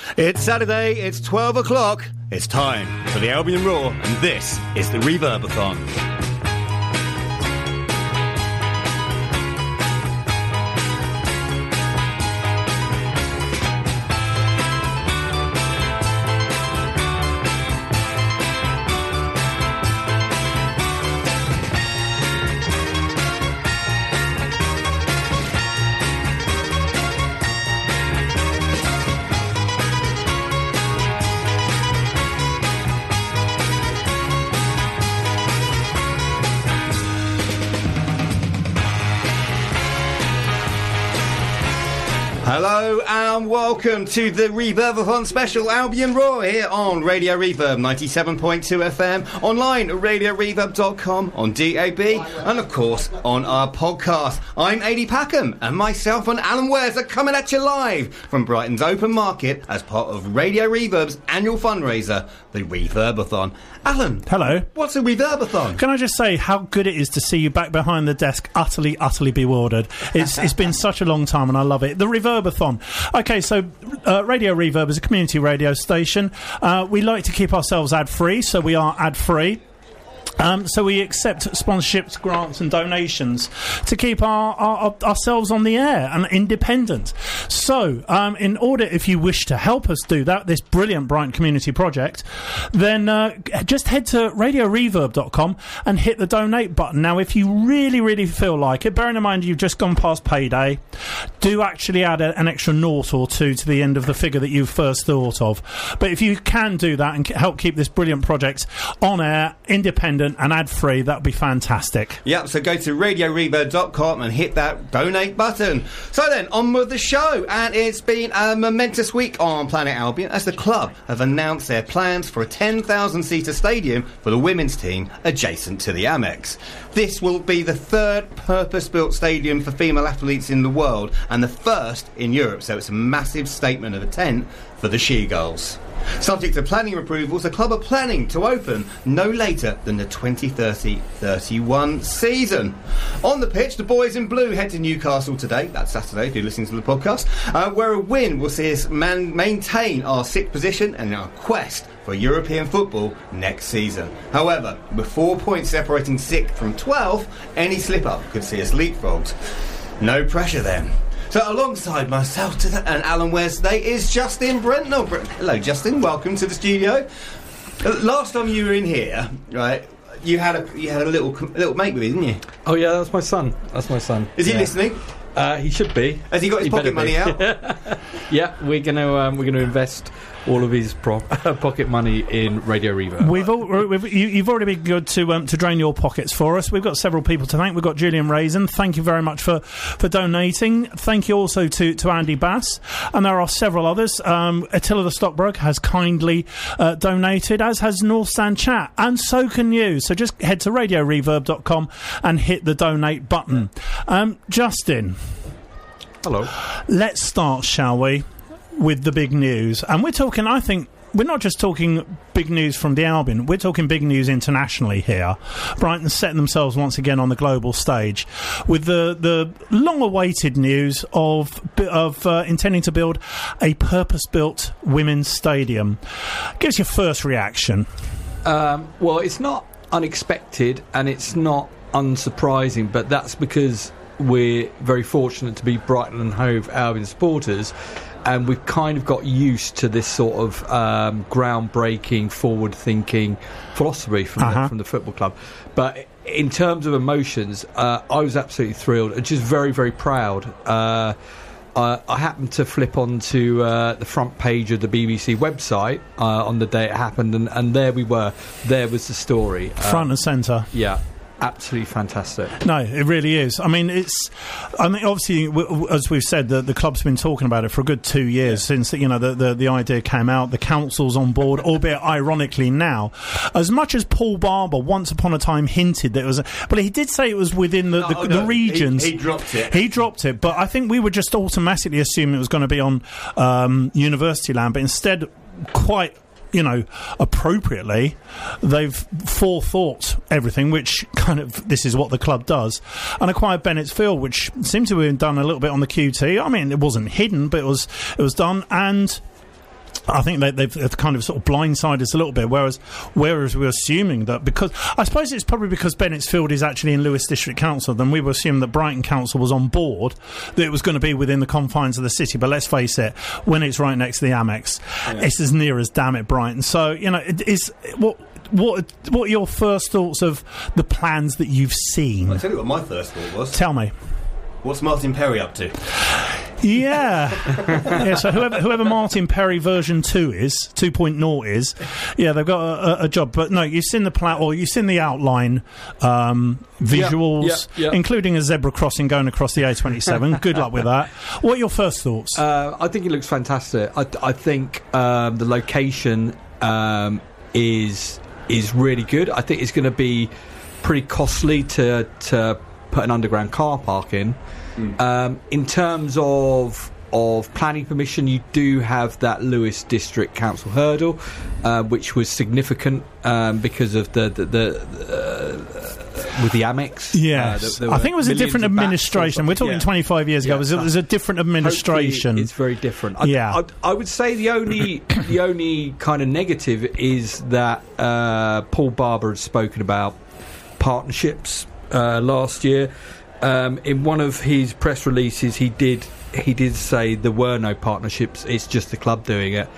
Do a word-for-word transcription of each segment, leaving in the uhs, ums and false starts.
It's Saturday, it's twelve o'clock. It's time for the Albion Roar, and this is the Reverb-a-thon. Hello and welcome to the Reverb-a-thon special Albion Roar here on Radio Reverb ninety-seven point two F M, online at radio reverb dot com, on D A B, and of course on our podcast. I'm Adi Packham, and myself and Alan Wares are coming at you live from Brighton's open market as part of Radio Reverb's annual fundraiser, the Reverb-a-thon. Alan. Hello. What's a Reverb-a-thon? Can I just say how good it is to see you back behind the desk, utterly, utterly bewildered. It's It's been such a long time and I love it. The Reverb-a-thon. Okay, so uh, Radio Reverb is a community radio station. Uh, we like to keep ourselves ad-free, so we are ad-free. Um, so we accept sponsorships, grants and donations to keep our, our, ourselves on the air and independent. So um, in order, if you wish to help us do that, this brilliant Brighton community project, then uh, just head to radio reverb dot com and hit the donate button. Now, if you really, really feel like it, bearing in mind you've just gone past payday, do actually add a, an extra naught or two to the end of the figure that you first thought of. But if you can do that and help keep this brilliant project on air, independent and ad-free, that would be fantastic. Yep, so go to radio reverb dot com and hit that donate button. So then, on with the show, and it's been a momentous week on Planet Albion as the club have announced their plans for a ten thousand seater stadium for the women's team adjacent to the Amex. This will be the third purpose-built stadium for female athletes in the world and the first in Europe, so it's a massive statement of intent for the She-Girls. Subject to planning approvals, the club are planning to open no later than the twenty thirty thirty-one season. On the pitch, the boys in blue head to Newcastle today, that's Saturday if you're listening to the podcast, uh, where a win will see us man- maintain our sixth position and our quest for European football next season. However, with four points separating sixth from twelfth, any slip-up could see us leapfrogged. No pressure then. So alongside myself today and Alan Wares today is Justin Brentnell. Hello, Justin. Welcome to the studio. Uh, last time you were in here, right, you had a you had a little little mate with you, didn't you? Oh yeah, that's my son. That's my son. Is he yeah. listening? Uh, he should be. Has he got his he pocket money out? Yeah, we're gonna um, we're gonna invest all of his pro- pocket money in Radio Reverb. We've, all, we've you, you've already been good to um, to drain your pockets for us. We've got several people to thank. We've got Julian Raisin. Thank you very much for, for donating. Thank you also to, to Andy Bass. And there are several others. Um, Attila the Stockbroker has kindly uh, donated, as has North Stand Chat. And so can you. So just head to radio reverb dot com and hit the donate button. Um, Justin. Hello. Let's start, shall we, with the big news. And we're talking, I think, we're not just talking big news from the Albion, we're talking big news internationally here. Brighton setting themselves once again on the global stage with the, the long-awaited news of, of uh, intending to build a purpose-built women's stadium. Give us your first reaction. Um, well, it's not unexpected and it's not unsurprising, but that's because we're very fortunate to be Brighton and Hove Albion supporters, and we've kind of got used to this sort of um, groundbreaking, forward-thinking philosophy from, uh-huh. the, from the football club. But in terms of emotions, uh, I was absolutely thrilled and just very, very proud. Uh, I, I happened to flip onto uh, the front page of the B B C website uh, on the day it happened, and, and there we were. There was the story. Front um, and centre. Yeah. Absolutely fantastic. No, it really is. I mean, it's. I mean, obviously, w- as we've said, the, the club's been talking about it for a good two years yeah. since you know the, the the idea came out. The council's on board, albeit ironically now. As much as Paul Barber once upon a time hinted that it was, a, but he did say it was within the, the, oh, the no, regions. He, he dropped it. He dropped it, but I think we were just automatically assuming it was going to be on um, university land, but instead, quite. You know, appropriately, they've forethought everything, which kind of, this is what the club does, and acquired Bennett's Field, which seemed to have been done a little bit on the Q T. I mean, it wasn't hidden, but it was it was done, and I think they, they've, they've kind of sort of blindsided us a little bit, whereas whereas we were assuming that because I suppose it's probably because Bennettsfield is actually in Lewes District Council, then we were assuming that Brighton Council was on board, that it was going to be within the confines of the city. But let's face it, when it's right next to the Amex, yeah. it's as near as damn it Brighton. So you know, it is what. What what are your first thoughts of the plans that you've seen? I'll tell you what my first thought was. Tell me. What's Martin Perry up to? Yeah. yeah, so whoever, whoever Martin Perry version two is, two point oh is, yeah, they've got a, a, a job. But no, you've seen the plat, or you've seen the outline, um, visuals, yeah, yeah, yeah. including a zebra crossing going across the A twenty-seven. Good luck with that. What are your first thoughts? Uh, I think it looks fantastic. I, I think um, the location um, is... is really good. I think it's going to be pretty costly to to put an underground car park in. Mm. Um, in terms of of planning permission, you do have that Lewes District Council hurdle, uh, which was significant um, because of the the, the uh, with the Amex. Yes, uh, I think it was a different administration. We're talking yeah. twenty-five years ago. Yeah. It, was, it was a different administration. Hopefully it's very different. I, yeah, I, I would say the only the only kind of negative is that uh, Paul Barber had spoken about partnerships uh, last year. Um, in one of his press releases, he did he did say there were no partnerships. It's just the club doing it.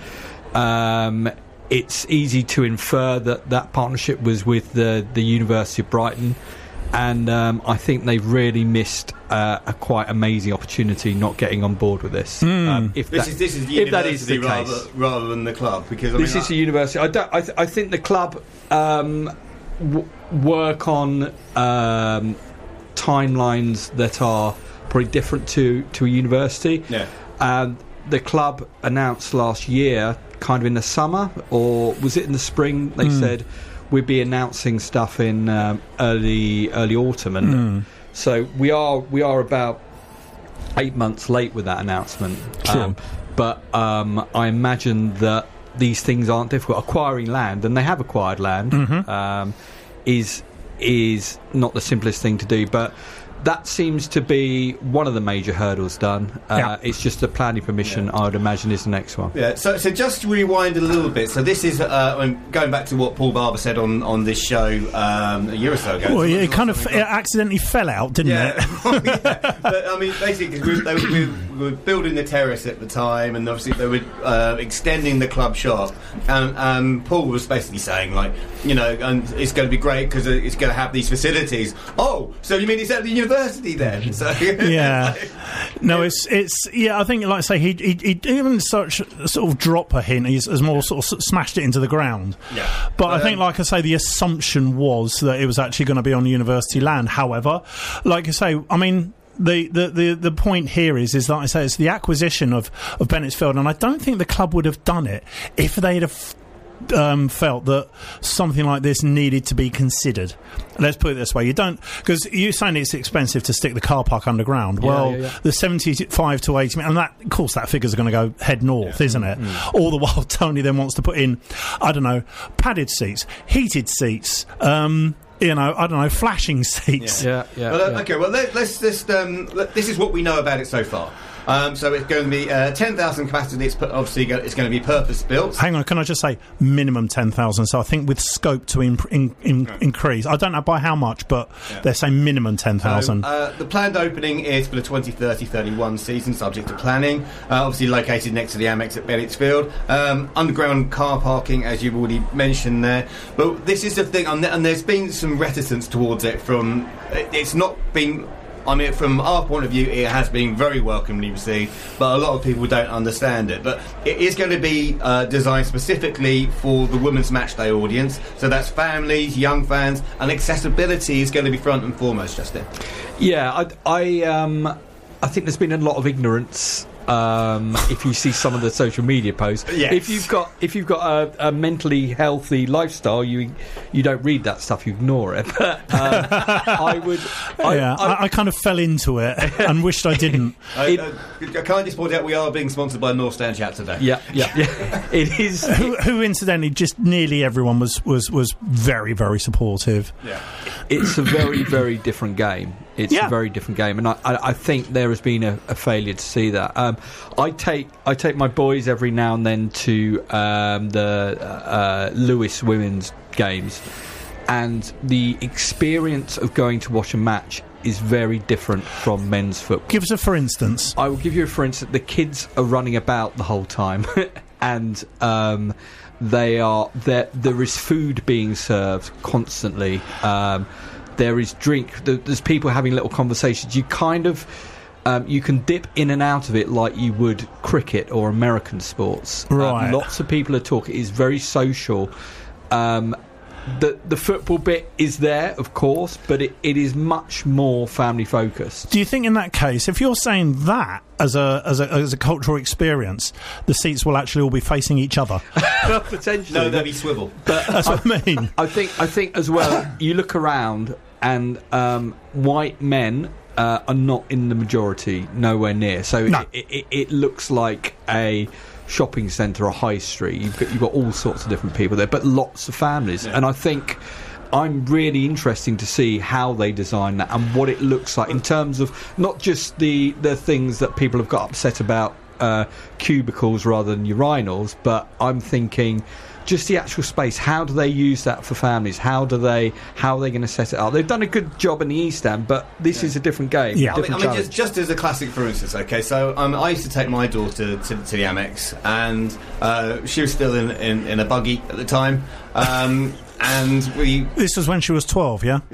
Um, it's easy to infer that that partnership was with the the University of Brighton, and um, I think they've really missed uh, a quite amazing opportunity not getting on board with this. Mm. Um, if this that, is this is the if that university is the rather, case, rather than the club, because I this mean, is I, the university. I don't. I, th- I think the club um, w- work on um, timelines that are probably different to to a university. Yeah. And the club announced last year, kind of in the summer, or was it in the spring? They mm. said we'd be announcing stuff in um, early early autumn, and mm. so we are we are about eight months late with that announcement. Sure. Um, but um, I imagine that these things aren't difficult. Acquiring land, and they have acquired land, mm-hmm. um, is is not the simplest thing to do, but that seems to be one of the major hurdles done. Uh, yeah. It's just the planning permission, yeah. I would imagine, is the next one. Yeah, so, so just to rewind a little bit. So this is, uh, I'm going back to what Paul Barber said on, on this show um, a year or so ago. Well, yeah, it kind of it accidentally fell out, didn't yeah. it? yeah. But, I mean, basically, we, they, we, we were building the terrace at the time, and obviously they were uh, extending the club shop. And um, Paul was basically saying, like, you know, and it's going to be great because it's going to have these facilities. Oh, so you mean it's at the university then? So, yeah, no, it's it's yeah. I think, like I say, he he, he even such sort of drop a hint. He's has more sort of smashed it into the ground. Yeah, but well, I think, um, like I say, the assumption was that it was actually going to be on university land. However, like I say, I mean. The, the, the, the point here is, is like I say, it's the acquisition of, of Bennettsfield, and I don't think the club would have done it if they'd have um, felt that something like this needed to be considered. Let's put it this way: you don't, because you're saying it's expensive to stick the car park underground. Yeah, well, yeah, yeah. the seventy-five to eighty, and that, of course, that figure's going to go head north, yeah. isn't it? Mm. All the while, Tony then wants to put in, I don't know, padded seats, heated seats. Um, You know, I don't know, flashing seats. Yeah, yeah. Well, uh, yeah. okay, well, let, let's just. Um, let, this is what we know about it so far. Um, so it's going to be uh, ten thousand capacity. It's pu- obviously go- it's going to be purpose built. Hang on, can I just say minimum ten thousand? So I think with scope to imp- in, in, Okay. increase. I don't know by how much, but Yeah. they're saying minimum ten thousand. So, uh, the planned opening is for the twenty thirty thirty-one season, subject to planning. Uh, obviously located next to the Amex at Bennettsfield. Um, underground car parking, as you've already mentioned there. But this is the thing, and, and there's been some reticence towards it from... It's not been... I mean, from our point of view, it has been very welcomely received, but a lot of people don't understand it. But it is going to be uh, designed specifically for the women's matchday audience, so that's families, young fans, and accessibility is going to be front and foremost, Justin. Yeah, I, I, um, I think there's been a lot of ignorance. Um, if you see some of the social media posts, Yes. if you've got if you've got a, a mentally healthy lifestyle, you you don't read that stuff, you ignore it. But um, I would, I, yeah, I, I, I kind of fell into it and wished I didn't. Uh, It- uh, can I just point out we are being sponsored by North Stand Chat today? yeah, yeah, yeah. It is. Who, who incidentally, just nearly everyone was, was, was very, very supportive. Yeah. it's a very, very different game. It's Yeah. a very different game, and I, I, I think there has been a, a failure to see that. Um, I take I take my boys every now and then to um, the uh, Lewis women's games, and the experience of going to watch a match is very different from men's football. Give us a for instance. I will give you a for instance. The kids are running about the whole time, and um, they are there. There is food being served constantly. Um, there is drink. There's people having little conversations. You kind of um, you can dip in and out of it like you would cricket or American sports. Right. Um, lots of people are talking. It's very social. Um, The the football bit is there, of course, but it, it is much more family focused. Do you think in that case, if you're saying that as a as a as a cultural experience, the seats will actually all be facing each other? Potentially, No, they'll be swivel. but That's what I mean. I think I think as well. You look around, and um, white men uh, are not in the majority, nowhere near. So No. it, it, it looks like a shopping centre or high street. You've got, you've got all sorts of different people there, but lots of families. Yeah. And I think I'm really interesting to see how they design that and what it looks like in terms of not just the, the things that people have got upset about, uh, cubicles rather than urinals, but I'm thinking just the actual space. How do they use that for families? How do they how are they going to set it up? They've done a good job in the East End, but this Yeah. is a different game. Yeah. I mean, I different mean challenge. just, just as a classic, for instance, okay, so um, I used to take my daughter to, to the Amex, and uh, she was still in, in, in a buggy at the time, um, and we... This was when she was twelve, yeah?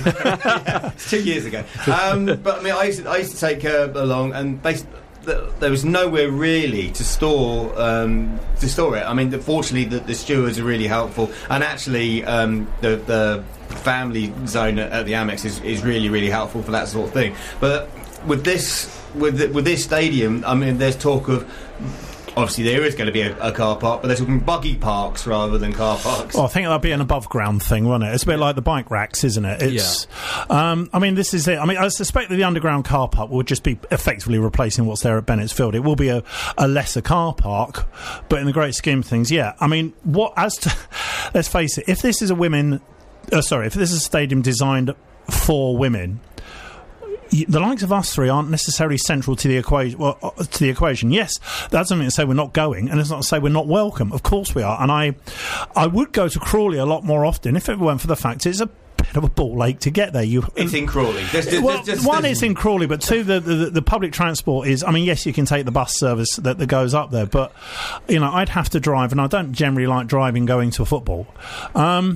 yeah, it's two years ago. Um, but I mean, I used to, I used to take her along, and basically, th- there was nowhere really to store um, to store it. I mean, the, fortunately, the, the stewards are really helpful, and actually, um, the the family zone at, at the Amex is, is really really helpful for that sort of thing. But with this with the, with this stadium, I mean, there's talk of. Obviously, there is going to be a, a car park, but they're talking buggy parks rather than car parks. Oh, I think that'd be an above ground thing, wouldn't it? It's a bit like the bike racks, isn't it? It's, um, I mean, this is it. I mean, I suspect that the underground car park will just be effectively replacing what's there at Bennett's Field. It will be a, a lesser car park, but in the great scheme of things, yeah. I mean, what as to let's face it, if this is a women, uh, sorry, if this is a stadium designed for women. The likes of us three aren't necessarily central to the equation. Well, uh, to the equation, yes, that doesn't mean to say we're not going, and it's not to say we're not welcome. Of course we are, and I, I would go to Crawley a lot more often if it weren't for the fact it's a bit of a ball ache to get there. You, It's in Crawley. There's, there's, well, there's, one, there's- it's in Crawley, but two, the, the the public transport is. I mean, yes, you can take the bus service that, that goes up there, but you know, I'd have to drive, and I don't generally like driving going to a football. Um,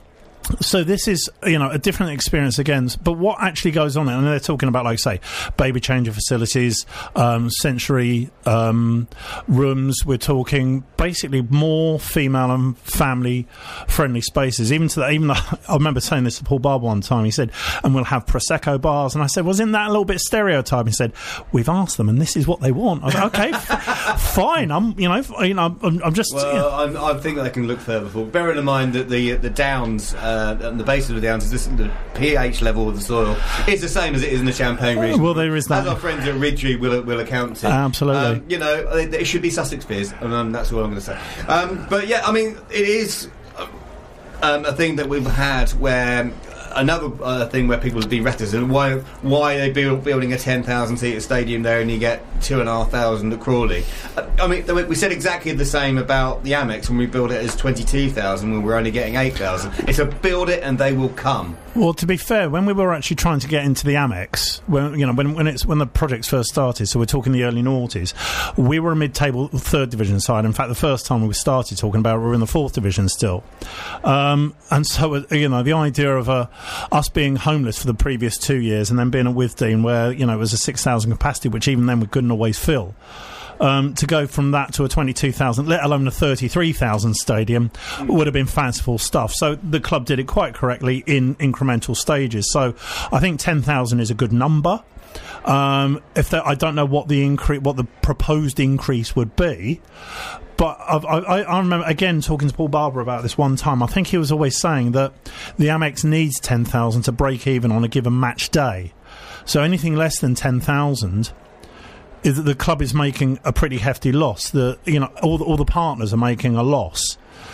So this is, you know, a different experience again. But what actually goes on there, and they're talking about, like, say, baby changer facilities, um, sensory um, rooms. We're talking basically more female and family-friendly spaces. Even to the, even the, I remember saying this to Paul Barber one time. He said, and we'll have Prosecco bars. And I said, wasn't that a little bit stereotype? He said, we've asked them, and this is what they want. I was like, okay, f- fine. I'm, you know, f- you know, I'm, I'm just. Well, you know. I'm, I think they can look further forward. Bearing in mind that the the Downs, uh, and the base of the Downs, is this, the pH level of the soil is the same as it is in the Champagne region. Well, there is that. As our friends at Ridgely will will account to. Absolutely. Um, you know, it, it should be Sussex beers, and um, that's all I'm going to say. Um, but yeah, I mean, it is um, a thing that we've had where. Another uh, thing where people have been reticent, why why are they build, building a ten thousand seater stadium there and you get two and a half thousand at Crawley? Uh, I mean, th- we said exactly the same about the Amex when we built it as twenty-two thousand when we're only getting eight thousand. It's a build it and they will come. Well, to be fair, when we were actually trying to get into the Amex, when you know when when it's when the projects first started, so we're talking the early noughties, we were a mid-table third division side. In fact, the first time we started talking about it, we were in the fourth division still, um, and so uh, you know the idea of uh, us being homeless for the previous two years and then being at Withdean, where you know it was a six thousand capacity, which even then we couldn't always fill. Um, to go from that to a twenty-two thousand, let alone a thirty-three thousand stadium, would have been fanciful stuff. So the club did it quite correctly in incremental stages. So I think ten thousand is a good number. Um, if there, I don't know what the increase, what the proposed increase would be, but I've, I, I remember again talking to Paul Barber about this one time. I think he was always saying that the Amex needs ten thousand to break even on a given match day. So anything less than ten thousand. Is that the club is making a pretty hefty loss. The you know all the, all the partners are making a loss.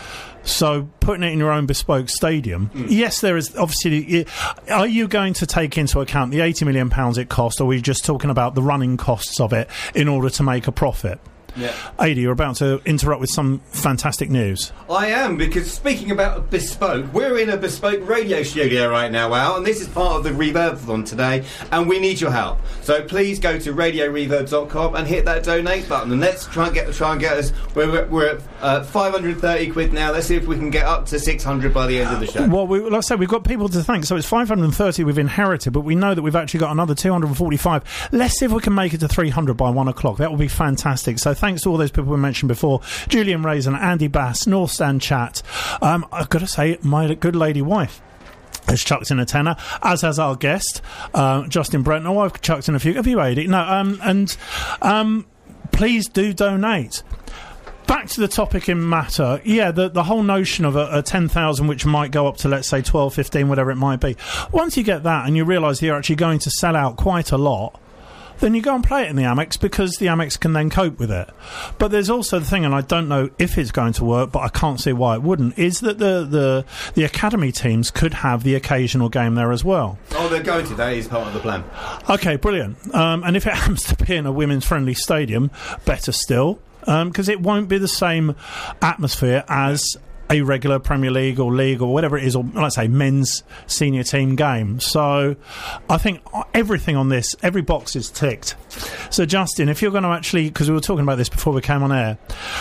So putting it in your own bespoke stadium, mm. yes, there is obviously. Are you going to take into account the eighty million pounds it cost, or are we just talking about the running costs of it in order to make a profit? Yeah. Adi, you're about to interrupt with some fantastic news. I am, because speaking about bespoke, we're in a bespoke radio studio right now, Al, and this is part of the Reverbathon today, and we need your help. So please go to radio reverb dot com and hit that donate button, and let's try and get try and get us. We're, we're at uh, five hundred thirty quid now. Let's see if we can get up to six hundred by the end of the show. Well, we, like I said, we've got people to thank. So it's five hundred thirty we've inherited, but we know that we've actually got another two hundred forty-five. Let's see if we can make it to three hundred by one o'clock. That would be fantastic. So thanks to all those people we mentioned before: Julian Raisin, Andy Bass, North Stand Chat. Um, I've got to say, my good lady wife has chucked in a tenner, as has our guest, uh, Justin Brent. Oh, I've chucked in a few. Have you, Adi? No, um, and um, please do donate. Back to the topic in matter, yeah, the, the whole notion of a, a ten thousand, which might go up to, let's say, twelve, fifteen, whatever it might be. Once you get that and you realise you're actually going to sell out quite a lot, then you go and play it in the Amex, because the Amex can then cope with it. But there's also the thing, and I don't know if it's going to work, but I can't see why it wouldn't, is that the, the, the academy teams could have the occasional game there as well. Oh, they're going to. That is part of the plan. Okay, brilliant. Um, and if it happens to be in a women's-friendly stadium, better still, because um, it won't be the same atmosphere as a regular Premier League or League or whatever it is, or let's say men's senior team game. So I think everything on this, every box is ticked. So Justin, if you're going to actually, because we were talking about this before we came on air,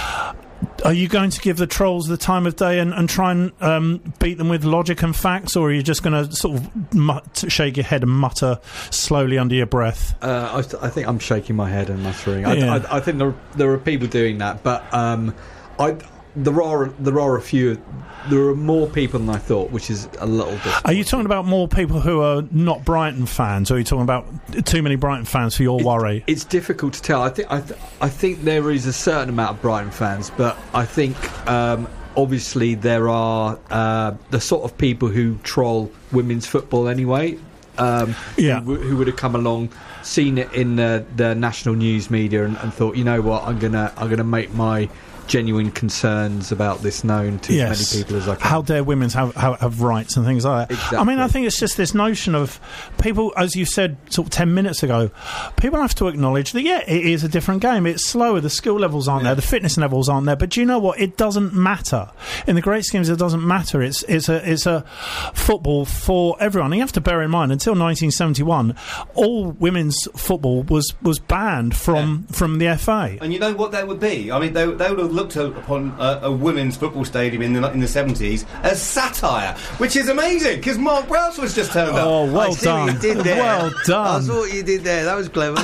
are you going to give the trolls the time of day and, and try and um, beat them with logic and facts, or are you just going to sort of mut- shake your head and mutter slowly under your breath? Uh, I, th- I think I'm shaking my head and muttering. I, yeah. I, I think there, there are people doing that, but um, I... There are there are a few. There are more people than I thought, which is a little bit. Are you talking about more people who are not Brighton fans, or are you talking about too many Brighton fans for your it, worry? It's difficult to tell. I think I, th- I think there is a certain amount of Brighton fans, but I think um, obviously there are uh, the sort of people who troll women's football anyway. Um, yeah. who, who would have come along, seen it in the, the national news media, and, and thought, you know what, I'm gonna I'm gonna make my genuine concerns about this known to yes. as many people as I can. How dare women have, have, have rights and things like that. Exactly. I mean, I think it's just this notion of people, as you said sort of ten minutes ago, people have to acknowledge that, yeah, it is a different game. It's slower. The skill levels aren't yeah. there. The fitness levels aren't there. But do you know what? It doesn't matter. In the great schemes, it doesn't matter. It's, it's, a, it's a football for everyone. And you have to bear in mind, until nineteen seventy-one, all women's football was, was banned from, yeah. from the F A. And you know what that would be? I mean, they, they would have looked upon uh, a women's football stadium in the in the seventies as satire, which is amazing, because Mark Browse was just turned up. Oh, well I see done! what you did there. Well done! I saw what you did there. That was clever.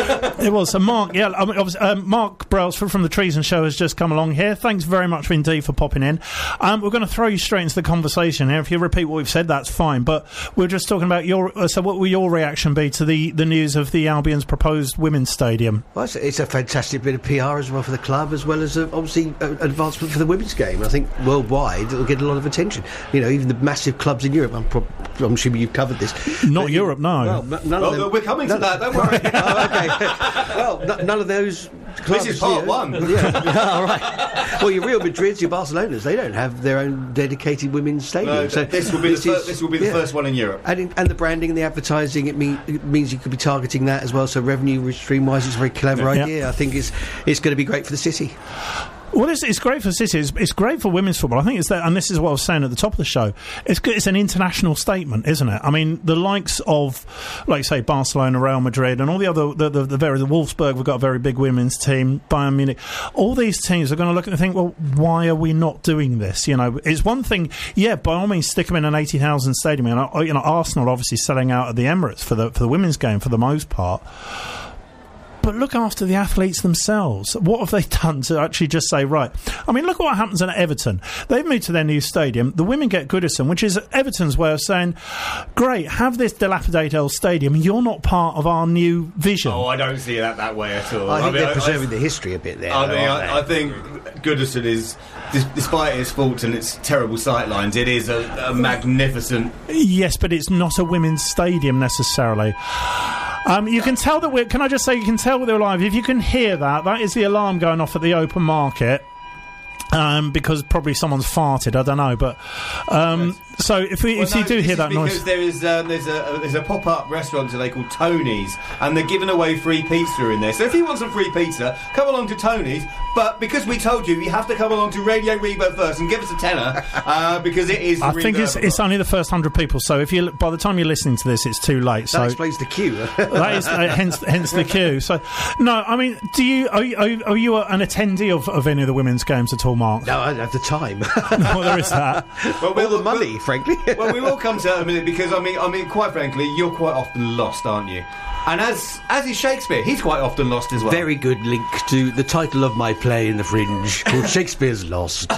It was. So Mark, yeah, I mean, obviously, um, Mark Brailsford from the Treason Show has just come along here. Thanks very much indeed for popping in. Um, we're going to throw you straight into the conversation here. If you repeat what we've said, that's fine. But we're just talking about your. Uh, so, what will your reaction be to the, the news of the Albion's proposed women's stadium? Well, it's, it's a fantastic bit of P R as well for the club, as well as uh, obviously uh, advancement for the women's game. I think worldwide it'll get a lot of attention. You know, even the massive clubs in Europe. I'm, pro- I'm assuming you've covered this. Not but, Europe, no. Well, n- none well, of them, we're coming none, to that. Don't worry. Oh, okay. Well, n- none of those clubs. This is part you know, one. Yeah. All right. Well, your Real Madrids, your Barcelonas, they don't have their own dedicated women's stadium. No, so this will be this the, fir- is, this will be the yeah. first one in Europe. And, in, and the branding and the advertising, it, mean, it means you could be targeting that as well. So revenue stream wise, it's a very clever yeah. idea. I think it's it's going to be great for the city. Well, it's, it's great for City. It's, it's great for women's football. I think it's that, and this is what I was saying at the top of the show. It's good, it's an international statement, isn't it? I mean, the likes of, like say, Barcelona, Real Madrid, and all the other, the, the, the very the Wolfsburg. We've got a very big women's team. Bayern Munich. All these teams are going to look and think, well, why are we not doing this? You know, it's one thing. Yeah, by all means, stick them in an eighty thousand stadium. And you know, Arsenal obviously selling out at the Emirates for the for the women's game for the most part. But look after the athletes themselves. What have they done to actually just say, right? I mean, look at what happens at Everton. They've moved to their new stadium. The women get Goodison, which is Everton's way of saying, great, have this dilapidated old stadium. You're not part of our new vision. Oh, I don't see that that way at all. I think I mean, they're I, preserving I, the history a bit there. I, though, mean, aren't I, I they? think Goodison is, despite its faults and its terrible sightlines, it is a, a magnificent... Yes, but it's not a women's stadium necessarily. Um, you can tell that we're... Can I just say, you can tell that we're live. If you can hear that, that is the alarm going off at the open market. Um, because probably someone's farted, I don't know, but um, Yes. so if we Well, if no, you do this hear is that because noise, there is um, there's a there's a pop up restaurant today called Tony's, and they're giving away free pizza in there. So if you want some free pizza, come along to Tony's. But because we told you, you have to come along to Radio Reverb first and give us a tenner uh, because it is. The I think it's Reverb it's only the first hundred people. So if you by the time you're listening to this, it's too late. That So explains the queue. that is uh, hence hence the queue. So no, I mean, do you are you, are you, are you an attendee of, of any of the women's games at all, Mark? No, I don't have the time. Well, there is that. Well, All we'll- the money, we'll- frankly. Well, we will come to that in a minute because I mean, I mean, quite frankly, you're quite often lost, aren't you? And as as is Shakespeare, he's quite often lost as well. Very good link to the title of my play in the Fringe called Shakespeare's Lost.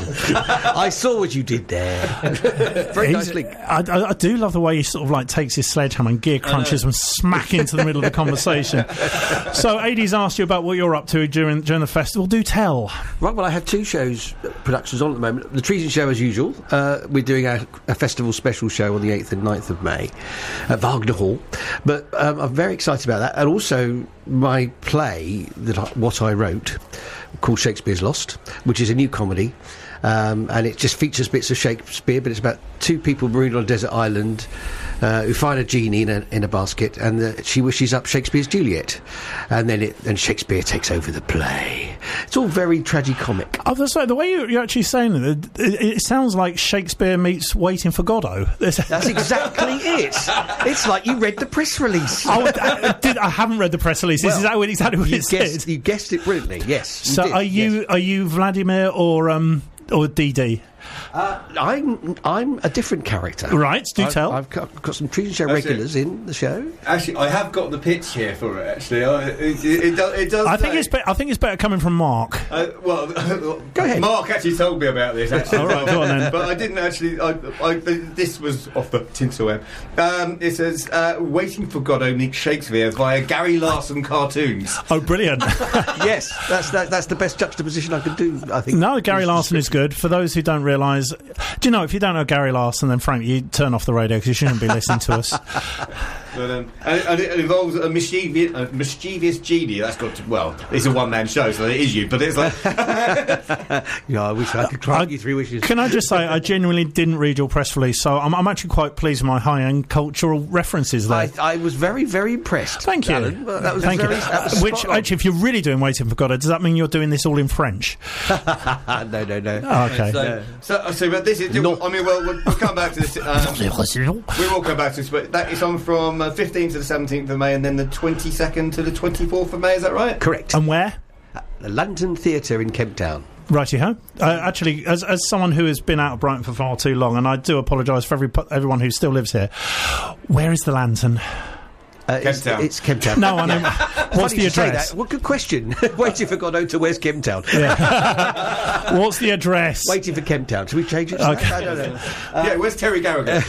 I saw what you did there. Very He's- nice link. I, I, I do love the way he sort of like takes his sledgehammer and gear crunches them smack into the middle of the conversation. So, Adie's asked you about what you're up to during during the festival. Do tell. Right, well, I have two shows, uh, productions on at the moment. The Treason Show, as usual. Uh, we're doing a, a festival special show on the eighth and ninth of May at Wagner Hall. But um, I'm very excited about that. And also, my play, that I, what I wrote, called Shakespeare's Lost, which is a new comedy. Um, and it just features bits of Shakespeare, but it's about two people marooned on a desert island uh, who find a genie in a, in a basket, and uh, she wishes up Shakespeare's Juliet, and then it, and Shakespeare takes over the play. It's all very tragicomic. I was like, the way you're, you're actually saying it, it, it sounds like Shakespeare meets Waiting for Godot. There's- That's exactly it. It's like you read the press release. Oh, I, did, I haven't read the press release. This is Well, that exactly what you it guessed, said. you guessed it brilliantly. Yes. So, did, are you yes. are you Vladimir or um or D D? Uh, I'm I'm a different character. Right, do I've, tell. I've got, got some Treason Show That's it. regulars in the show. Actually, I have got the pitch here for it. Actually, I, it, it, it does. It does I think say- it's be- I think it's better coming from Mark. Uh, well, Go ahead. Mark actually told me about this. Actually, All right, go on then. But I didn't actually. I, I, this was off the tinsel web. Um, it says, uh, "Waiting for Godot meets Shakespeare via Gary Larson cartoons." Oh, brilliant. Yes, that's that, that's the best juxtaposition I could do. I think. No, Gary Larson is good. For those who don't realise, do you know, if you don't know Gary Larson, then Frank, you turn off the radio because you shouldn't be listening to us. But, um, and, and it involves a mischievous, a mischievous genie. That's got to, well, it's a one-man show, so it is you. But it's like, Yeah, I wish I could grant you three wishes. Can I just say, I genuinely didn't read your press release, so I'm, I'm actually quite pleased with my high-end cultural references there. I, I was very, very impressed. Thank you. Alan. Well, that was Thank very, you. that was Which, spot on. actually, if you're really doing Waiting for Godot, does that mean you're doing this all in French? no, no, no. Oh, okay. so, so, so, but this is. No. I mean, well, we'll, we'll come back to this. Um, we will come back to this, but that is on from uh, fifteenth to the seventeenth of May, and then the twenty-second to the twenty-fourth of May. Is that right? Correct. And where? The London Theatre in Kemp Town. Righty-ho. Uh, actually, as, as someone who has been out of Brighton for far too long, and I do apologise for every, everyone who still lives here, where is the lantern? Uh, it's, Town. it's Kemp Town. No, I know. What's Funny the you say address? that. Well, good question. Waiting for Godot to where's Kemp Town? What's the address? Waiting for Kemp Town. Should we change it? to Okay. that? I don't know. yeah, where's Terry Garrigan?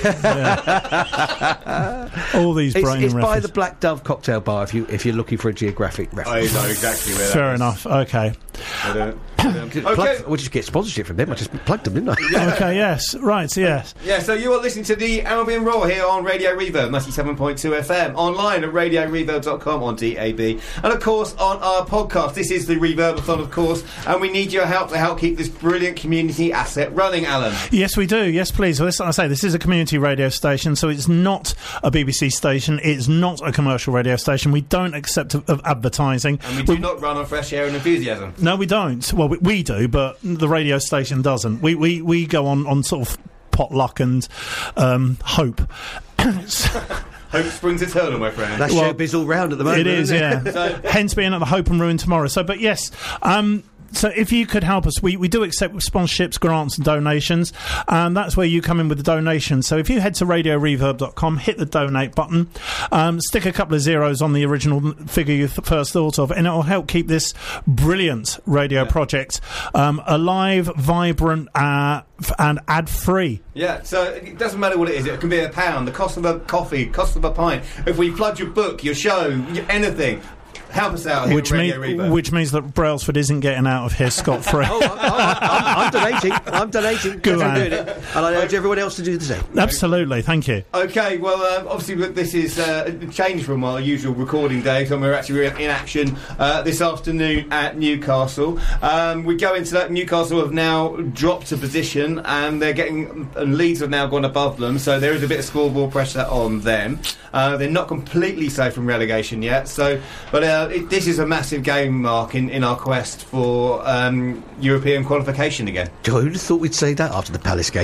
All these It's, brain it's by references. the Black Dove Cocktail Bar if you if you're looking for a geographic I reference. know exactly where that Fair is. enough. Okay. But, uh, um, Plug- okay. We'll just get sponsorship from them. I just plugged them, didn't I? Okay. Yes. Right. Yes. Yeah, so you are listening to the Albion Roar here on Radio Reverb, ninety-seven point two F M, online at radio reverb dot com on D A B, and of course on our podcast. This is the Reverbathon, of course, and we need your help to help keep this brilliant community asset running, Alan. Yes, we do. Yes, please. Well, this, I say this is a community radio station, so it's not a B B C station. It's not a commercial radio station. We don't accept of, of advertising. And we do not run on fresh air and enthusiasm. No, we don't. Well, we, we do, but the radio station doesn't. We we, we go on, on sort of potluck and um, hope. Hope springs eternal, my friend. That's Well, showbiz all round at the moment. It is, isn't yeah. So- Hence being at the Hope and Ruin tomorrow. So, but yes, um, so if you could help us, we, we do accept sponsorships, grants and donations, and that's where you come in with the donation. So if you head to radio reverb dot com, hit the donate button, um, stick a couple of zeros on the original figure you th- first thought of, and it will help keep this brilliant radio project um, alive, vibrant, uh, f- and ad-free. Yeah, so it doesn't matter what it is. It can be a pound, the cost of a coffee, cost of a pint. If we flood your book, your show, y- anything, Help us out here Which, at mean, Radio Reverb. which means that Brailsford isn't getting out of here scot-free. Oh, I'm, I'm, I'm donating. I'm donating. Good Yes, I'm man. doing it. And I urge everyone else to do the same. Absolutely, thank you. Okay, well, um, obviously look, this is uh, a change from our usual recording day, so we're actually in action uh, this afternoon at Newcastle. Um, we go into that. Newcastle have now dropped a position, and they're getting, and Leeds have now gone above them, so there is a bit of scoreboard pressure on them. Uh, they're not completely safe from relegation yet, so but uh, it, this is a massive game, Mark, in, in our quest for um, European qualification again. Joe, who'd have thought we'd say that after the Palace game?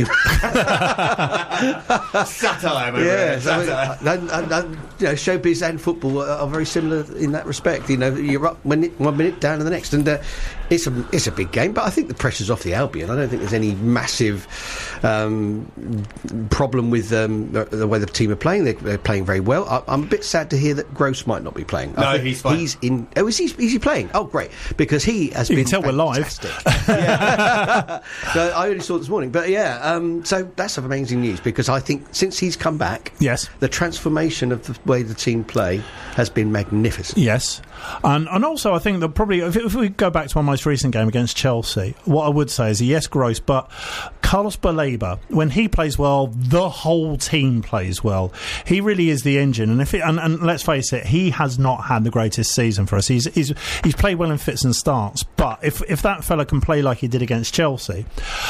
Satire, over Yeah, there, so, satire. and, and, and, you know, showbiz and football are, are very similar in that respect. You know, you're up one minute, one minute down to the next, and uh, it's a it's a big game. But I think the pressure's off the Albion. I don't think there's any massive um, problem with um, the, the way the team are playing. They're, they're playing very well. I, I'm a bit sad to hear that Gross might not be playing. I No, think he's fine. He's in. Oh, is he? Is he playing? Oh, great! Because he has You been can tell we're live. fantastic. Yeah. So I only saw it this morning, but yeah. Um, so that's amazing news because I think since he's come back, Yes. the transformation of the way the team play has been magnificent. Yes, and and also I think that probably if, if we go back to our most recent game against Chelsea, what I would say is yes, Gross, but Carlos Baleba, when he plays well, the whole team plays well. He really is the engine, and if it, and, and let's face it, he has not had the greatest season for us. He's he's he's played well in fits and starts, but if if that fella can play like he did against Chelsea.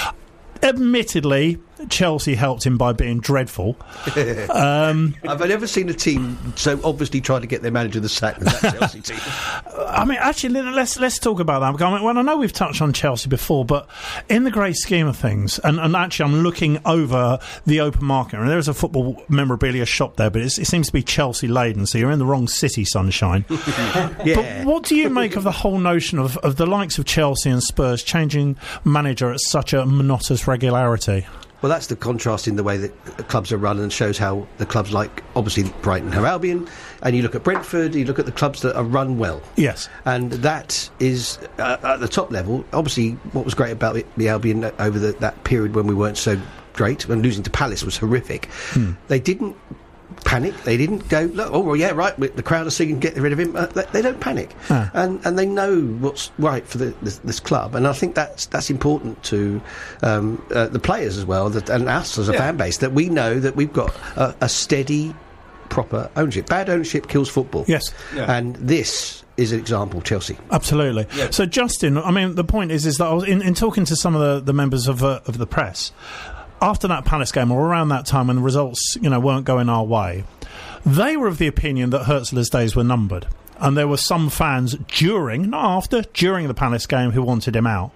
Admittedly, Chelsea helped him by being dreadful. um, I've never seen a team so obviously trying to get their manager the sack as that Chelsea team. I mean, actually, let's let's talk about that. I mean, well, I know we've touched on Chelsea before, but in the great scheme of things, and, and actually, I'm looking over the open market, and there's a football memorabilia shop there, but it's, it seems to be Chelsea laden, so you're in the wrong city, sunshine. Yeah. But what do you make of the whole notion of, of the likes of Chelsea and Spurs changing manager at such a monotonous regularity? Well, that's the contrast in the way that the clubs are run and shows how the clubs like, obviously, Brighton and Albion, and you look at Brentford, you look at the clubs that are run well. Yes. And that is, uh, at the top level, obviously, what was great about it, the Albion over the, that period when we weren't so great, when losing to Palace was horrific, hmm. they didn't panic. They didn't go, look, oh, well, yeah, right, the crowd are singing, get rid of him. Uh, they, they don't panic. Huh. And and they know what's right for the, this, this club. And I think that's that's important to um, uh, the players as well, that, and us as a yeah. fan base, that we know that we've got a, a steady, proper ownership. Bad ownership kills football. Yes. Yeah. And this is an example, Chelsea. Absolutely. Yeah. So, Justin, I mean, the point is, is that I was in, in talking to some of the, the members of uh, of the press, after that Palace game, or around that time when the results, you know, weren't going our way, they were of the opinion that Hurtzler's days were numbered. And there were some fans during, not after, during the Palace game who wanted him out.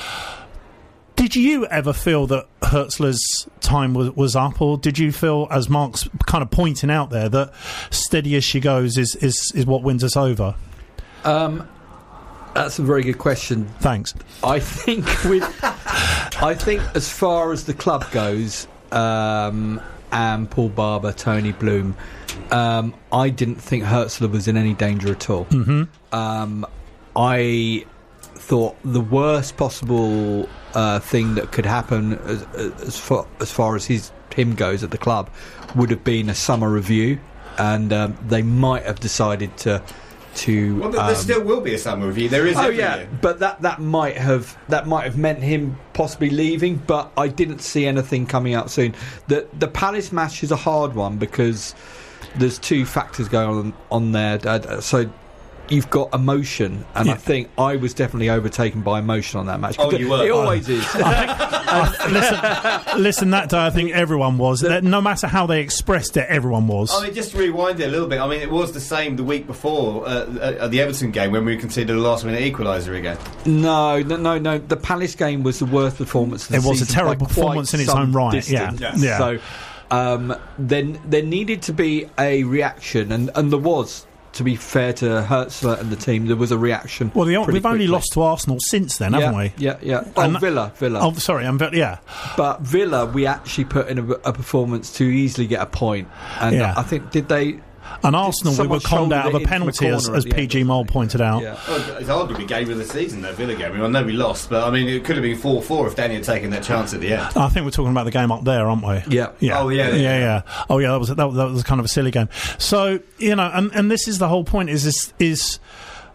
Did you ever feel that Hurtzler's time was, was up, or did you feel, as Mark's kind of pointing out there, that steady as she goes is, is, is what wins us over? Um, that's a very good question. Thanks. I think with, I think as far as the club goes, um, and Paul Barber, Tony Bloom, um, I didn't think Hurtzler was in any danger at all. Mm-hmm. Um, I thought the worst possible uh, thing that could happen as, as far as far as his him goes at the club would have been a summer review, and um, they might have decided to. To, well, there um, still will be a summer review. There is. Oh every yeah, year. but that, that might have that might have meant him possibly leaving. But I didn't see anything coming out soon. The the Palace match is a hard one because there's two factors going on on there. Uh, so you've got emotion, and yeah. I think I was definitely overtaken by emotion on that match. Oh, you were. It always is. uh, listen, listen, that day I think everyone was. That no matter how they expressed it, everyone was. I mean, just to rewind it a little bit. I mean, it was the same the week before uh, at the Everton game when we conceded a last-minute equaliser again. No, no, no, no. The Palace game was the worst performance of the It was a season terrible by performance quite in its some own right. distance. Yeah, yeah. So um, then there needed to be a reaction, and, and there was. To be fair to Hurtzler and the team, there was a reaction. Well, the, we've quickly. only lost to Arsenal since then, haven't yeah, we? Yeah, yeah. Oh, and Villa, Villa. Oh, sorry, I'm yeah. But Villa, we actually put in a, a performance to easily get a point, and yeah. I think did they. And Arsenal, we were conned out of a penalty, as, as P G Mole pointed out. Yeah. Well, it's arguably game of the season, though, Villa game. I mean, I know we lost, but I mean, it could have been four four if Danny had taken that chance at the end. I think we're talking about the game up there, aren't we? Yeah. yeah. Oh, yeah. Yeah, yeah. yeah. Oh, yeah, that was, that, that was kind of a silly game. So, you know, and, and this is the whole point, is, is, is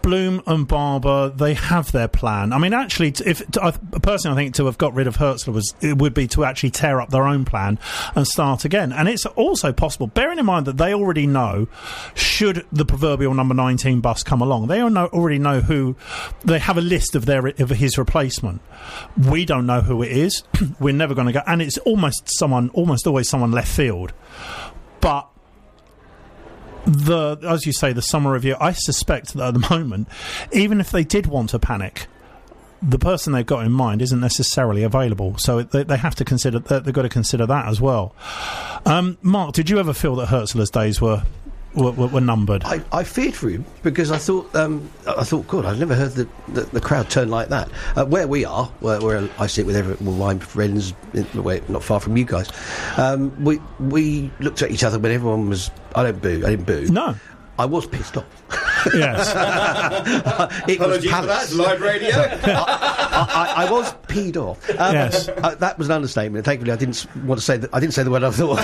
Bloom and Barber, they have their plan. I mean, actually, t- if t- I, personally, I think to have got rid of Hertzler was it would be to actually tear up their own plan and start again. And it's also possible, bearing in mind that they already know, should the proverbial number nineteen bus come along, they know, already know who. They have a list of their of his replacement. We don't know who it is. We're never going to go, and it's almost someone, almost always someone left field. But the, as you say, the summer review, I suspect that at the moment, even if they did want to panic, the person they've got in mind isn't necessarily available. So they, they have to consider that. They've got to consider that as well. Um, Mark, did you ever feel that Hertzler's days were were, were numbered? I, I feared for him because I thought, um, I thought, God, I've never heard the, the, the crowd turn like that. Uh, where we are, where, where I sit with every, well, my friends, in, where, not far from you guys, um, we we looked at each other when everyone was. I don't boo. I didn't boo. No. I was pissed off. Yes. It Apologies was for that. Palace. It's live radio. I, I, I was peed off. Um, Yes. uh, that was an understatement. Thankfully, I didn't s- want to say that. I didn't say the word I thought.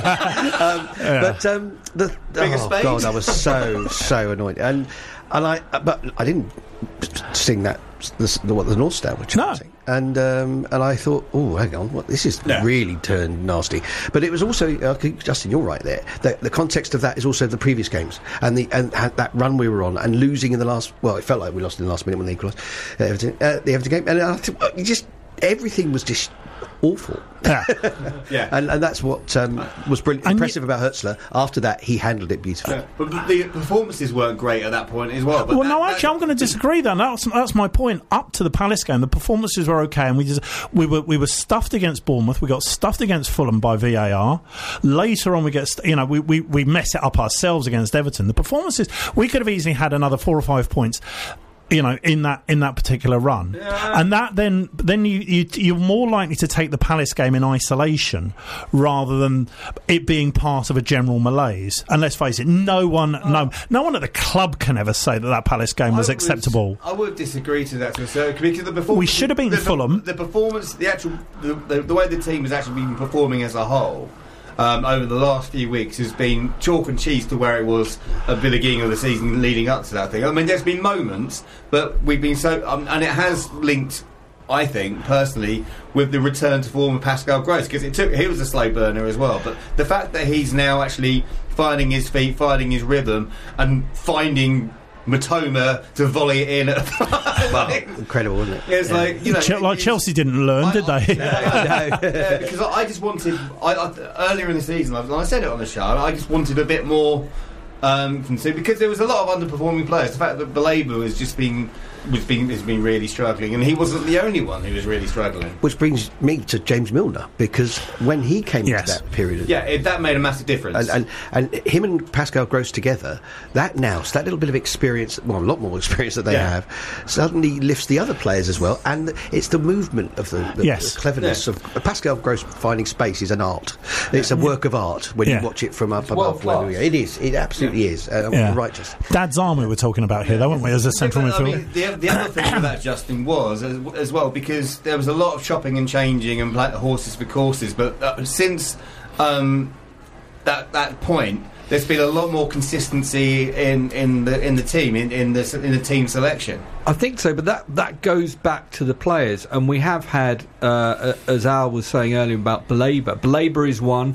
um, Yeah. But um, the Bigger oh spade. God, I was so so annoyed, and and I but I didn't sing that the, the what the North Star were chanting, and um, and I thought, oh, hang on, what this is Yeah. really turned nasty. But it was also, uh, Justin, you're right there. The, the context of that is also the previous games and the and, and that run we were on and losing in the last. Well, it felt like we lost in the last minute when they equalised uh, Everton, uh, the Everton game, and I think well, you just everything was just awful. Yeah. Yeah. And, and that's what um, was brilliant, And impressive about Hertzler. After that, he handled it beautifully. Yeah. But the performances weren't great at that point as well. But Well, that- no, that- actually, I'm going to disagree. Then that's that's my point. Up to the Palace game, the performances were okay, and we just we were we were stuffed against Bournemouth. We got stuffed against Fulham by V A R. Later on, we get st- you know we, we we mess it up ourselves against Everton. The performances, we could have easily had another four or five points, you know, in that in that particular run, Yeah. and that then then you, you you're more likely to take the Palace game in isolation rather than it being part of a general malaise. And let's face it, no one no no one at the club can ever say that that Palace game was I would- acceptable. I would disagree to that to a certain degree, because the performance. We should have beaten the, Fulham. The performance, the actual, the, the, the way the team has actually been performing as a whole. Um, over the last few weeks has been chalk and cheese to where it was at the beginning of the season leading up to that thing. I mean, there's been moments, but we've been so... Um, and it has linked, I think, personally, with the return to form of Pascal Gross, because it took... He was a slow burner as well, but the fact that he's now actually finding his feet, finding his rhythm, and finding Matoma to volley it in at Well, incredible, wasn't it? It's like, you know... Che- like it's- Chelsea didn't learn, I- did they? Yeah, yeah, because I, I just wanted I, I, earlier in the season, I, I said it on the show, I just wanted a bit more um, from Sue, because there was a lot of underperforming players. The fact that Belabor has just been was been has been really struggling, and he wasn't the only one who was really struggling. Which brings me to James Milner, because when he came Yes. into that period, Yeah, it, that made a massive difference. and, and and him and Pascal Gross together, that now, so that little bit of experience, well, a lot more experience that they Yeah. have, suddenly lifts the other players as well, and it's the movement of the, the, Yes. the cleverness Yeah. of Pascal Gross finding space is an art. It's a work of art when Yeah. you watch it from up It's above. world When class. we, it is. It absolutely is. Uh, Yeah. Righteous. Dad's arm we were talking about here, though, weren't we, as a central Yeah, but, I midfielder? mean, the, the other thing with that, Justin, was as, as well, because there was a lot of chopping and changing and like horses for courses, but uh, since um, that that point, there's been a lot more consistency in, in the in the team in, in the in the team selection. I think so, but that, that goes back to the players, and we have had, uh, as Al was saying earlier about Belabor. Belabor is one,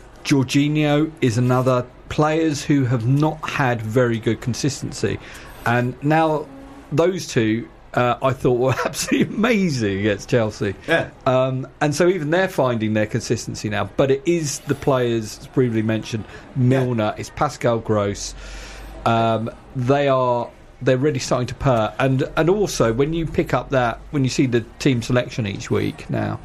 Jorginho is another. Players who have not had very good consistency, and now those two, uh, I thought were absolutely amazing against Chelsea. Yeah. Um, and so even they're finding their consistency now. But it is the players, as previously mentioned, Milner, it's Pascal Gross. Um, they are they're really starting to purr. And and also when you pick up that, when you see the team selection each week now,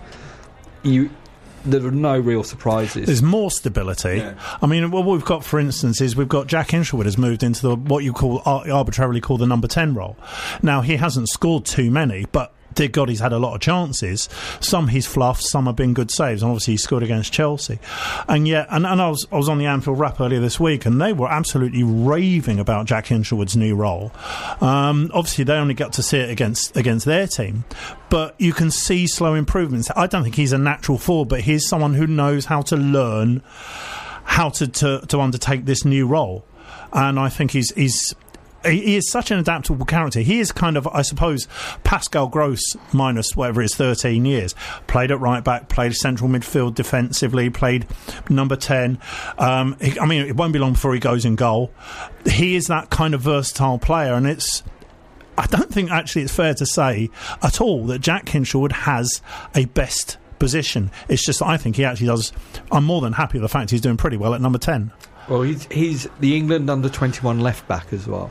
you there are no real surprises. There's more stability. Yeah. I mean, what we've got, for instance, is we've got Jack Hinshelwood has moved into the what you call ar- arbitrarily call the number ten role. Now, he hasn't scored too many, but dear God, he's had a lot of chances. Some he's fluffed, some have been good saves, and obviously he scored against Chelsea. And yet, and, and I was I was on the Anfield Wrap earlier this week, and they were absolutely raving about Jack Hinshelwood's new role. Um, obviously, they only got to see it against against their team, but you can see slow improvements. I don't think he's a natural forward, but he's someone who knows how to learn how to to, to undertake this new role, and I think he's he's. he, he is such an adaptable character. He is kind of, I suppose, Pascal Gross minus whatever it is, thirteen years. Played at right back, played central midfield defensively, played number ten. Um, he, I mean, it won't be long before he goes in goal. He is that kind of versatile player, and it's. I don't think actually it's fair to say at all that Jack Hinshelwood has a best position. It's just that I think he actually does. I'm more than happy with the fact he's doing pretty well at number ten. Well, he's, he's the England under twenty-one left back as well.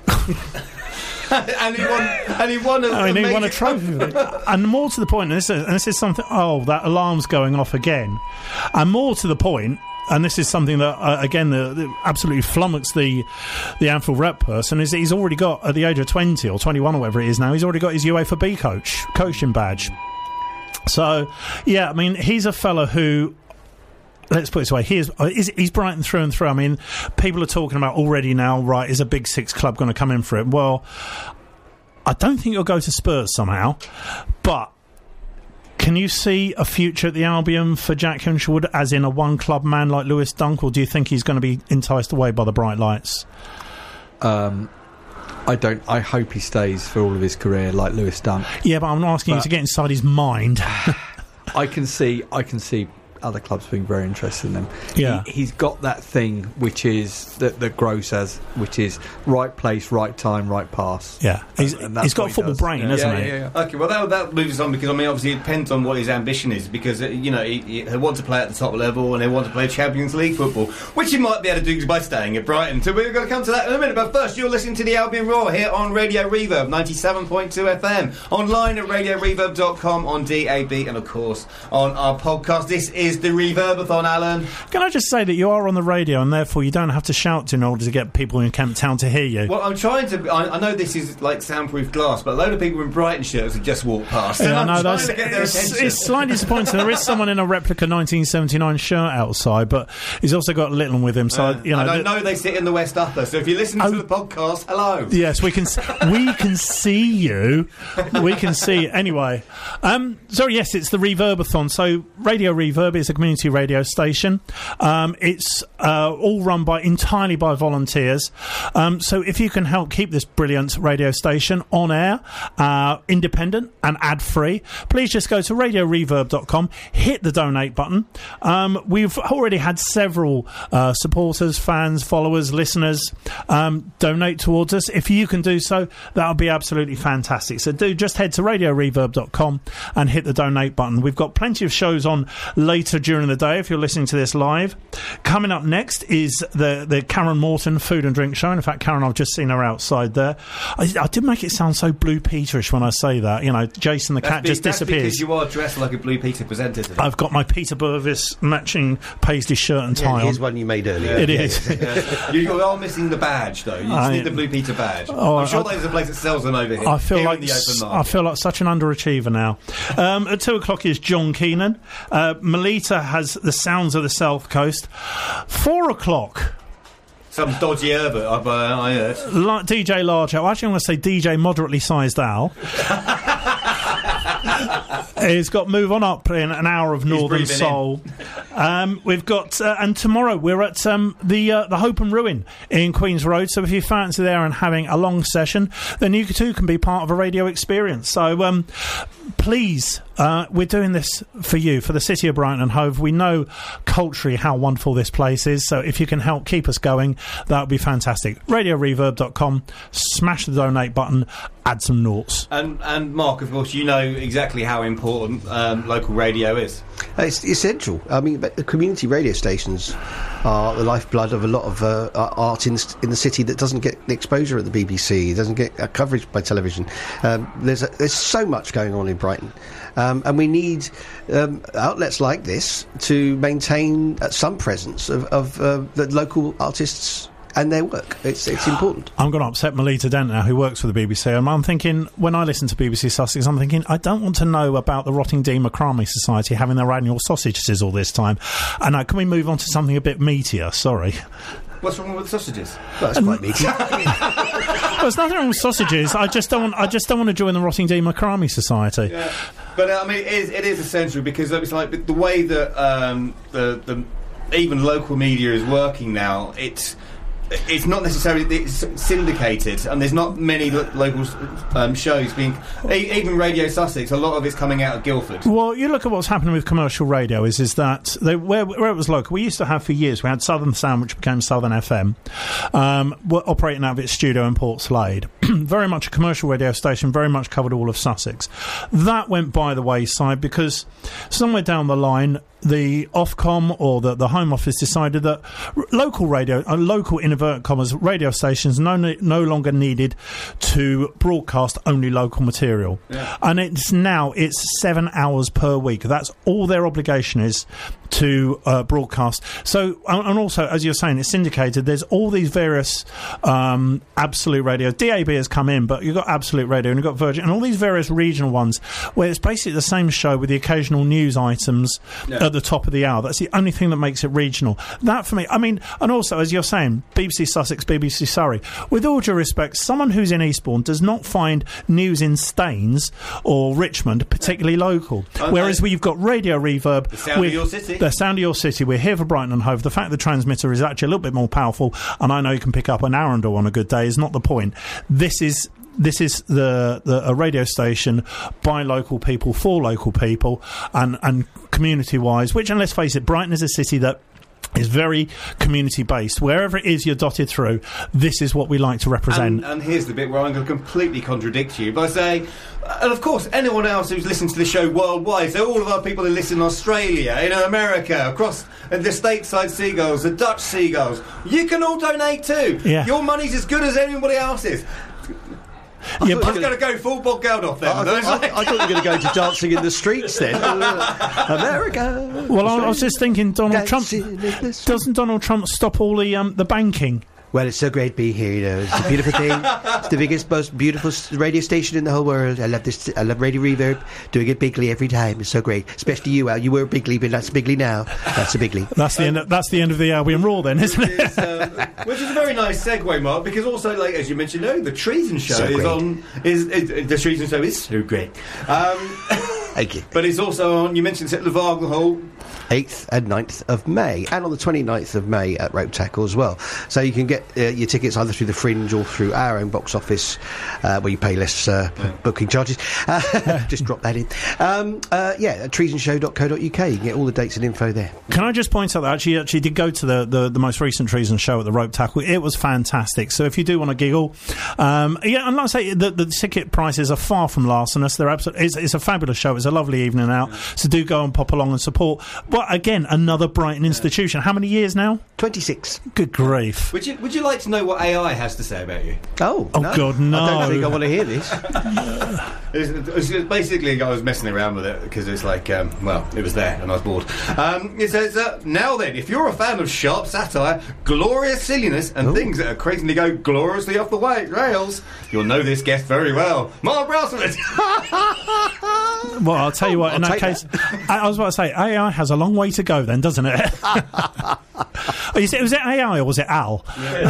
and he won. And he won. A, I mean, a he won a trophy. With it. And more to the point, and this, is, and this is something. Oh, that alarm's going off again. And more to the point, and this is something that uh, again the, the absolutely flummoxed the the Anfield rep person, is that he's already got at the age of twenty or twenty-one or whatever it is now. He's already got his UEFA B coach coaching badge. So, yeah, I mean, he's a fella who. Let's put it this way, he is, he's, he's Brighton through and through. I mean, people are talking about already now, right, is a Big Six club going to come in for it? Well, I don't think he'll go to Spurs somehow, but can you see a future at the Albion for Jack Hinshelwood, as in a one-club man like Lewis Dunk, or do you think he's going to be enticed away by the bright lights? Um... I don't. I hope he stays for all of his career, like Lewis Dunk. Yeah, but I'm not asking but you to get inside his mind. I can see. I can see other clubs being very interested in him. Yeah, he, he's got that thing which is that that Gross has, which is right place, right time, right pass. Yeah, he's, and he's got a he football does. brain, yeah. hasn't yeah, he? Yeah, yeah. Okay, well that, that moves us on, because I mean obviously it depends on what his ambition is, because uh, you know he, he, they want to play at the top level and they want to play Champions League football, which he might be able to do by staying at Brighton. So we're going to come to that in a minute, but first you're listening to the Albion Roar here on Radio Reverb ninety-seven point two F M, online at radio reverb dot com, on D A B, and of course on our podcast. This is the Reverbathon, Alan. Can I just say that you are on the radio and therefore you don't have to shout in order to get people in Kemp Town to hear you? Well, I'm trying to. I, I know this is like soundproof glass, but a load of people in Brighton shirts have just walked past. Yeah, and I I'm know, trying that's, to get their it's, attention. it's slightly disappointing. There is someone in a replica nineteen seventy-nine shirt outside, but he's also got Lytton with him. So Uh, you know, I don't th- know they sit in the West Upper. So if you listen Oh. to the podcast, hello. Yes, we can. s- we can see you. We can see anyway. Um, so yes, it's the Reverbathon. So Radio Reverb is a community radio station. Um, it's uh, all run by entirely by volunteers. Um, so if you can help keep this brilliant radio station on air, uh, independent and ad free, please just go to radio reverb dot com, hit the donate button. Um, we've already had several uh, supporters, fans, followers, listeners um, donate towards us. If you can do so, that would be absolutely fantastic. So do just head to radio reverb dot com and hit the donate button. We've got plenty of shows on later during the day if you're listening to this live. Coming up next is the, the Karen Morton Food and Drink Show. In fact, Karen, I've just seen her outside there. I, I did make it sound so Blue Peterish when I say that. You know, Jason the That's cat be- just that's disappears. because you are dressed like a Blue Peter presenter today. I've got my Peter Purvis matching paisley shirt and tie Yeah, here's on. one you made earlier. It Yeah, is. Yeah. you, you are missing the badge, though. You just I- need the Blue Peter badge. Oh, I'm sure I- there's a place that sells them over here. I feel here like in the open s- I market. feel like such an underachiever now. Um, at two o'clock is John Keenan. Uh, Melita has the sounds of the South Coast. Four o'clock. Some dodgy Herbert, I've, uh, I heard. La- D J Large Owl. Actually, I'm going to say D J Moderately Sized Owl. He's got Move On Up in an hour of Northern breathing Soul. Um, we've got, uh, and tomorrow we're at um, the uh, the Hope and Ruin in Queen's Road. So if you fancy there and having a long session, then you too can be part of a radio experience. So um, please, uh, we're doing this for you, for the city of Brighton and Hove. We know culturally how wonderful this place is. So if you can help keep us going, that would be fantastic. radio reverb dot com, smash the donate button, add some noughts. And, and Mark, of course, you know exactly how important um, local radio is. Uh, It's essential. I mean, but the community radio stations are the lifeblood of a lot of uh, art in, in the city that doesn't get the exposure at the B B C, doesn't get uh, coverage by television. Um, there's a, there's so much going on in Brighton, um, and we need um, outlets like this to maintain uh, some presence of, of uh, the local artists and their work. It's it's important. I'm going to upset Melita Dent now, who works for the B B C, and I'm thinking, when I listen to B B C Sussex, I'm thinking, I don't want to know about the Rottingdean Macrame Society having their annual sausage sizzle this time. And uh, can we move on to something a bit meatier? Sorry. What's wrong with the sausages? Well, that's quite meaty. Well, there's nothing wrong with sausages. I just don't want. I just don't want to join the Rottingdean Macrame Society. Yeah. But uh, I mean, it is, it is essential, because it's like the way that um, the, the even local media is working now. It's it's not necessarily it's syndicated, and there's not many lo- local um, shows being. E- even Radio Sussex, a lot of it's coming out of Guildford. Well, you look at what's happening with commercial radio. Is is that they, where where it was local? We used to have for years. We had Southern Sound, which became Southern F M, um, operating out of its studio in Port Slade. Very much a commercial radio station. Very much covered all of Sussex. That went by the wayside because somewhere down the line, the Ofcom or the, the Home Office decided that r- local radio, uh, local in inverted commas, radio stations no no longer needed to broadcast only local material. Yeah. And it's now, it's seven hours per week. That's all their obligation is to uh, broadcast. So, and, and also, as you're saying, it's syndicated. There's all these various um, Absolute Radio. D A B has come in, but you've got Absolute Radio and you've got Virgin and all these various regional ones where it's basically the same show with the occasional news items Yeah. at the top of the hour. That's the only thing that makes it regional. That for me, I mean, and also, as you're saying, B B C Sussex, B B C Surrey. With all due respect, someone who's in Eastbourne does not find news in Staines or Richmond particularly local. Okay. Whereas we've got Radio Reverb. The sound of your city. The sound of your city. We're here for Brighton and Hove. The fact the transmitter is actually a little bit more powerful, and I know you can pick up an Arundel on a good day, is not the point. This is This is the, the a radio station by local people for local people and, and community wise. Which, and let's face it, Brighton is a city that is very community based. Wherever it is you're dotted through, this is what we like to represent. And, and here's the bit where I'm going to completely contradict you by saying, and of course, anyone else who's listened to the show worldwide, so all of our people who listen in Australia, in America, across the stateside Seagulls, the Dutch Seagulls, you can all donate too. Yeah. Your money's as good as anybody else's. Yeah, I was going to go full Bob Geldof then. I, I, I, I thought you were going to go to dancing in the streets then. America. well, I, I was just thinking, Donald Trump Dancing in the streets. doesn't Donald Trump stop all the um, the banking? Well, it's so great being here, you know. It's a beautiful thing. It's the biggest, most beautiful s- radio station in the whole world. I love this. I love Radio Reverb. Doing it bigly every time. It's so great. Especially you, Al. You were bigly, but that's bigly now. That's a bigly. That's the end. Of, that's the end of the Albion Roar, then, isn't it? It's, um, which is a very nice segue, Mark, because also, like as you mentioned, no, the Treason Show So is great. on. Is, is the Treason Show is so great, um, Thank you. but it's also on. You mentioned it's at the Wagner Hall. eighth and ninth of May, and on the twenty-ninth of May at Rope Tackle as well. So you can get uh, your tickets either through the Fringe or through our own box office, uh, where you pay less uh, Yeah. booking charges. Uh, just drop that in. Um, uh, yeah, at treason show dot co dot U K. You can get all the dates and info there. Can I just point out that actually, actually did go to the, the, the most recent Treason Show at the Rope Tackle. It was fantastic. So if you do want to giggle, um, yeah, and like I say, the, the ticket prices are far from larcenous. They're absolutely, it's, it's a fabulous show. It's a lovely evening out. So do go and pop along and support. But again, another Brighton institution. How many years now? twenty-six. Good grief. Would you Would you like to know what A I has to say about you? Oh, Oh, God, no. I don't think I want to hear this. It's, it's basically, I was messing around with it because it's like, um, well, it was there and I was bored. Um, it says, uh, now then, if you're a fan of sharp satire, glorious silliness, and Ooh. things that crazily go gloriously off the way, rails, you'll know this guest very well. Mark Brassford. Well, I'll tell you what, in I'll that take case, I, I was about to say, A I has a long way to go then, doesn't it? Oh, you said, was it A I or was it Al?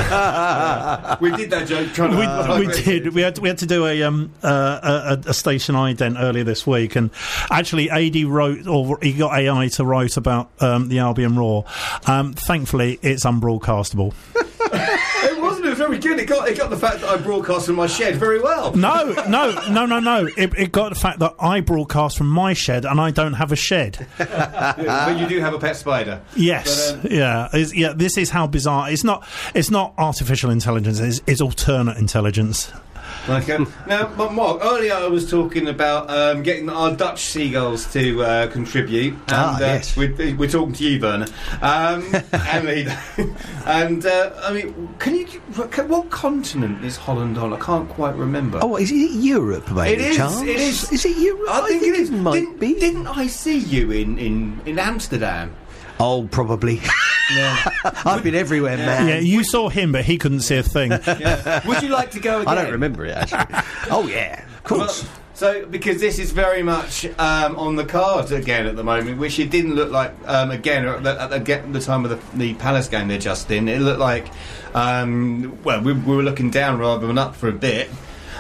We did that joke trying to... We, uh, we did. We had we had to do a um uh, a, a station ident earlier this week, and actually, A D wrote, or he got A I to write about um, the Albion Roar. Um, thankfully, it's unbroadcastable. It wasn't, it was very good. It got, it got the fact that I broadcast from my shed very well. No, no, no, no, no. It, it got the fact that I broadcast from my shed, and I don't have a shed. But you do have a pet spider. Yes, But, um, yeah, it's, yeah. This is how bizarre. It's not. It's not artificial intelligence. It's, it's alternate intelligence. Like, um, now, but Mark, earlier I was talking about um, getting our Dutch seagulls to uh, contribute. And, Ah, uh, yes. We're, we're talking to you, Werner. Um, and and uh, I mean, can you? Can, what continent is Holland on? I can't quite remember. Oh, is it Europe, by It any is, chance? it is. Is it Europe? I think, it is. Might didn't, be. Didn't I see you in, in, in Amsterdam? Oh, probably. Yeah. I've been everywhere, man. Yeah, you saw him, but he couldn't see a thing. Yeah. Would you like to go again? I don't remember it, actually. Oh, yeah. Of course. Well, so, because this is very much um, on the cards again at the moment, which it didn't look like, um, again, at the, at the, at the time of the, the Palace game they're just in, it looked like, um, well, we, we were looking down rather than up for a bit.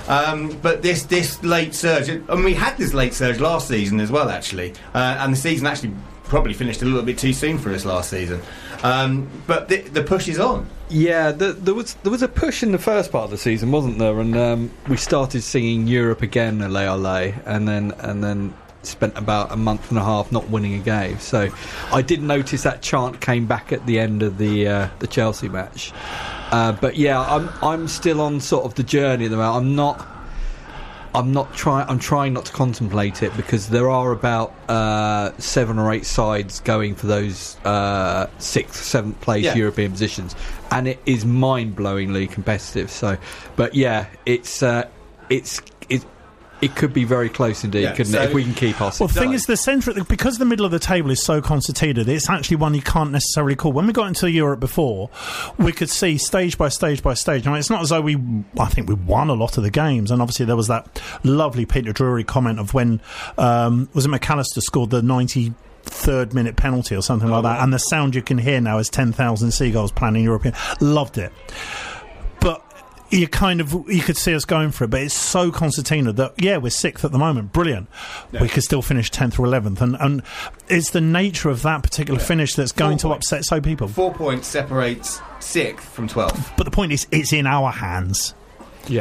Um, but this this late surge, and we had this late surge last season as well, actually, uh, and the season actually probably finished a little bit too soon for us last season. Um, but the, the push is on. Yeah, the, there was there was a push in the first part of the season, wasn't there? And um, we started singing Europe again, Ole Ole, and then and then spent about a month and a half not winning a game. So I did notice that chant came back at the end of the uh, the Chelsea match. Uh, but yeah, I'm I'm still on sort of the journey at the moment. I'm not. I'm not trying. I'm trying not to contemplate it because there are about uh, seven or eight sides going for those uh, sixth, seventh place Yeah. European positions, and it is mind-blowingly competitive. So, but yeah, it's uh, it's it, it could be very close indeed, Yeah, couldn't so- it? If we can keep our Well, six the thing sides. is, the centre, because the middle of the table is so concertinaed, it's actually one you can't necessarily call. When we got into Europe before, we could see stage by stage by stage. Now, it's not as though we, I think we won a lot of the games, and obviously there was that lovely Peter Drury comment of when, um, was it McAllister scored the ninety-third minute penalty or something like that, and the sound you can hear now is ten thousand seagulls planning European. Loved it. But you kind of you could see us going for it, but it's so concertina that yeah, we're sixth at the moment. Brilliant. Yeah. We could still finish tenth or eleventh, and and it's the nature of that particular finish that's going Four to points. upset so people. Four points separates sixth from twelfth. But the point is, it's in our hands. yeah.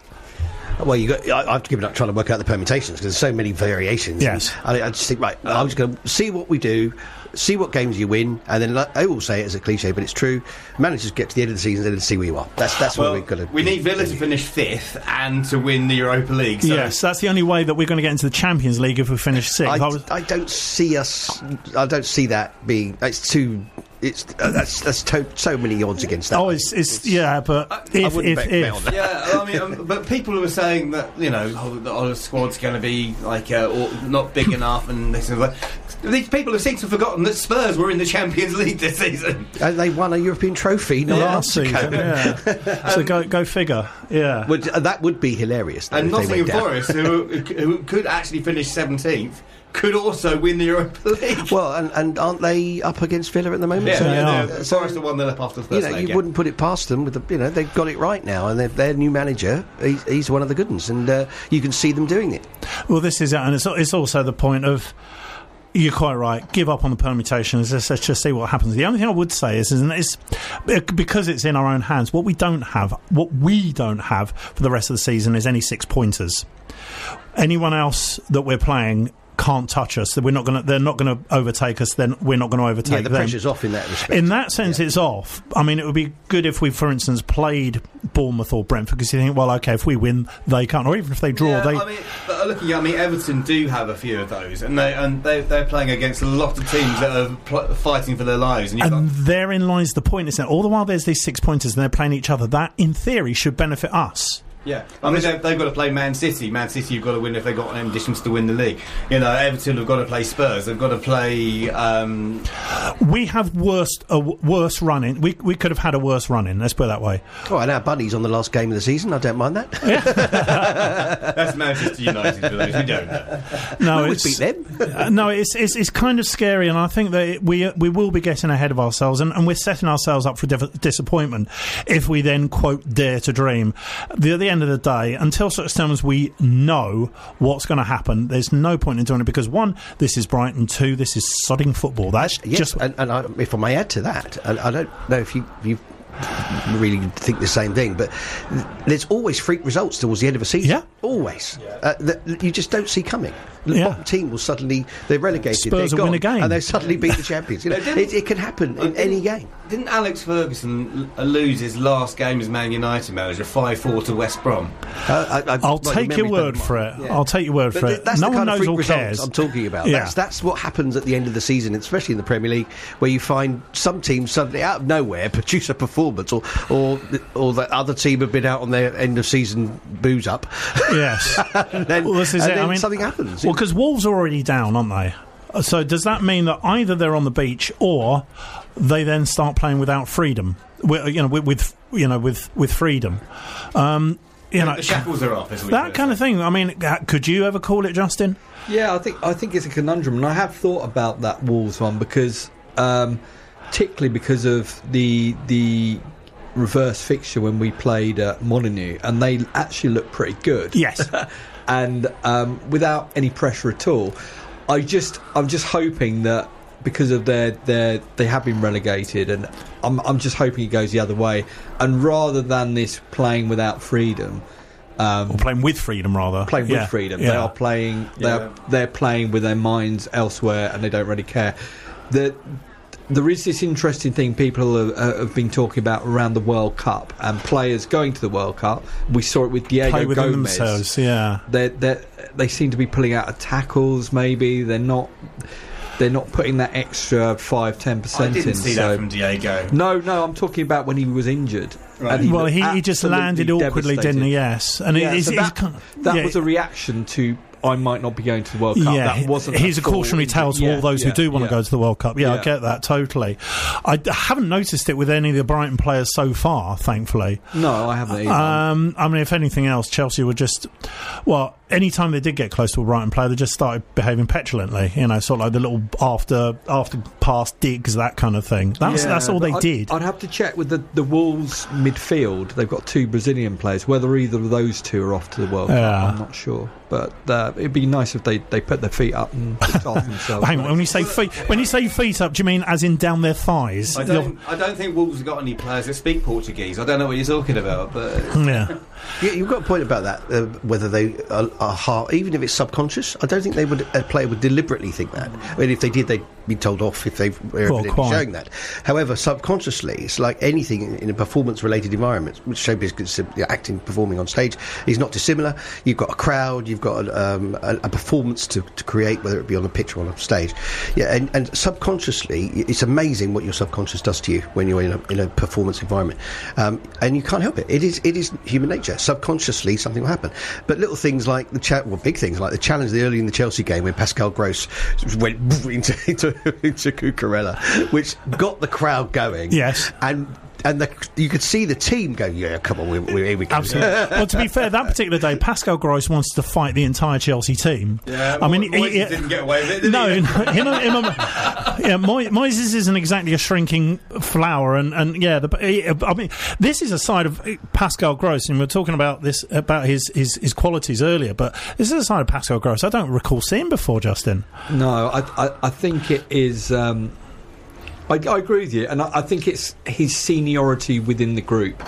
Well, you got. I, I've given up trying to work out the permutations because there's so many variations. Yes. I, I just think right. I'm just going to see what we do, see what games you win, and then like, I will say it as a cliche, but it's true. Managers get to the end of the season and then see where you are. That's that's Well, what we've got to. we need Villa to finish fifth and to win the Europa League. So Yes, that's the only way that we're going to get into the Champions League if we finish sixth. I, I was- I don't see us. I don't see that being. It's too. It's uh, that's that's to, so many odds against that. oh, it's, it's yeah, but I if wouldn't if bet- bet on if that. Yeah, I mean, um, but people who are saying that you know oh, the, oh, the squad's going to be like uh, or not big enough, and this and that. These people have seem to have forgotten that Spurs were in the Champions League this season. Uh, they won a European trophy not last long ago. season, yeah. So go go figure, yeah. Would, uh, that would be hilarious. though, And if they Nottingham went down. Forest, who, who could actually finish seventeenth, could also win the Europa League. Well, and, and aren't they up against Villa at the moment? yeah, So, they yeah, are. the so, Forest are one nil up after the you first know, leg. you yeah. wouldn't put it past them. With the, you know, they've got it right now, and their, their new manager, he's, he's one of the good ones, and uh, you can see them doing it. Well, this is it, and it's, it's also the point of. You're quite right. Give up on the permutations. Let's, let's just see what happens. The only thing I would say is, is it's because it's in our own hands. What we don't have, what we don't have for the rest of the season, is any six pointers. Anyone else that we're playing can't touch us. We're not going to. They're not going to overtake us. Then we're not going to overtake Yeah, the them. pressure's off in that respect. In that sense, it's off. I mean, it would be good if we, for instance, played Bournemouth or Brentford, because you think, well, okay, if we win, they can't, or even if they draw, Yeah, they. I mean, but looking, I mean, Everton do have a few of those, and they and they they're playing against a lot of teams that are pl- fighting for their lives. And, you've And got, therein lies the point, isn't it? All the while there's these six pointers and they're playing each other, that in theory should benefit us. yeah, I mean, they've, they've got to play Man City. Man City, you've got to win if they've got ambitions to win the league. You know, Everton have got to play Spurs. They've got to play. Um, We have worse a w- worse running. We we could have had a worse running. Let's put it that way. Oh, and our bunny's on the last game of the season. I don't mind that. that's Manchester United for those who don't know. No, we it's beat them. uh, no, it's, it's it's kind of scary, and I think that it, we uh, we will be getting ahead of ourselves, and, and we're setting ourselves up for div- disappointment if we then quote dare to dream. The, at the end of the day, until such time as we know what's going to happen, there's no point in doing it, because one, this is Brighton. Two, this is sodding football. That's Yes, just and, and I, if I may add to that, I, I don't know if you you really think the same thing, but th- there's always freak results towards the end of a season. Yeah. Always. Uh, that you just don't see coming. The Yeah. bottom team will suddenly, they're relegated, Spurs they're will gone, win a game. and they suddenly beat the champions. You know, They didn't- it, it can happen in any game. Didn't Alex Ferguson l- lose his last game as Man United manager five four to West Brom? Uh, I, I, I'll well, take your memory's word better for than it. mine. Yeah. I'll take your word But for th- it. that's No the one kind of knows freak or results cares. I'm talking about. Yeah. That's that's what happens at the end of the season, especially in the Premier League, where you find some teams suddenly out of nowhere produce a performance, or or or the other team have been out on their end of season booze up. Yes. and then, Well, this is and it. then I mean, something happens. Well, because Wolves are already down, aren't they? So does that mean that either they're on the beach or they then start playing without freedom? With, you know, with, with you know, with with freedom. Um, you know, The shackles are off. As we that kind of thing. I mean, uh, could you ever call it, Justin? Yeah, I think I think it's a conundrum, and I have thought about that Wolves one because, um, particularly because of the the reverse fixture when we played uh, Molineux, and they actually looked pretty good. Yes. And um, without any pressure at all. I just, I'm just hoping that because of their, their they have been relegated, and I'm, I'm just hoping it goes the other way. And rather than this playing without freedom, um, or playing with freedom, rather playing yeah. with freedom, yeah. they are playing. They're Yeah. they're playing with their minds elsewhere, and they don't really care. The There is this interesting thing people have, uh, have been talking about around the World Cup and players going to the World Cup. We saw it with Diego Play within Gomez. themselves, yeah. They're, they're, they seem to be pulling out of tackles. Maybe they're not. They're not putting that extra five, ten percent I didn't in. see so that from Diego. no, no, I'm talking about when he was injured. Right. And Well, looked he, he just absolutely landed awkwardly, devastated. didn't he? Yes, and Yeah, it, so it's, that, it's kind- that yeah, was a reaction to I might not be going to the World Cup. Yeah, that wasn't. he's a full cautionary injury. tale to Yeah, all those yeah, who do want yeah. to go to the World Cup. Yeah, I Yeah. get that totally. I d- haven't noticed it with any of the Brighton players so far, thankfully. No, I haven't either. Um, I mean, if anything else, Chelsea were just, well, any time they did get close to a Brighton player, they just started behaving petulantly. You know, sort of like the little after after pass digs, that kind of thing. That's Yeah, that's all but they I'd, did. I'd have to check with the, the Wolves midfield. They've got two Brazilian players. Whether either of those two are off to the World Yeah. Cup, I'm not sure. But uh, it'd be nice if they, they put their feet up and kicked off themselves. Hang on, when you say feet, when you say feet up, do you mean as in down their thighs? I don't, I don't think Wolves have got any players that speak Portuguese. I don't know what you're talking about, but Yeah. Yeah, you've got a point about that. Uh, whether they are, are hard, even if it's subconscious, I don't think they would. A player would deliberately think that. I mean, if they did, they'd be told off if they were Well, evidently quite. showing that. However, subconsciously, it's like anything in, in a performance-related environment, which showbiz consider- you know, acting, performing on stage is not dissimilar. You've got a crowd, you've got um, a, a performance to, to create, whether it be on a pitch or on a stage. Yeah, and, and subconsciously, it's amazing what your subconscious does to you when you're in a, in a performance environment, um, and you can't help it. It is it is human nature. Subconsciously, something will happen. But little things like the cha- well, big things like the challenge early in the Chelsea game when Pascal Gross went into into, into Cucurella, which got the crowd going. Yes. and. And the, you could see the team go, yeah, come on, we're, we're, here we go. Absolutely. Well, to be fair, that particular day, Pascal Gross wanted to fight the entire Chelsea team. yeah, I mean, Moises he- he- didn't get away with it. Did No, he? no, you know, you know, yeah, Mo- Moises isn't exactly a shrinking flower, and, and yeah, the, he- I mean, this is a side of Pascal Gross, and we we're talking about this about his, his, his qualities earlier, but this is a side of Pascal Gross I don't recall seeing before, Justin. No, I, I, I think it is. Um, I, I agree with you, and I, I think it's his seniority within the group,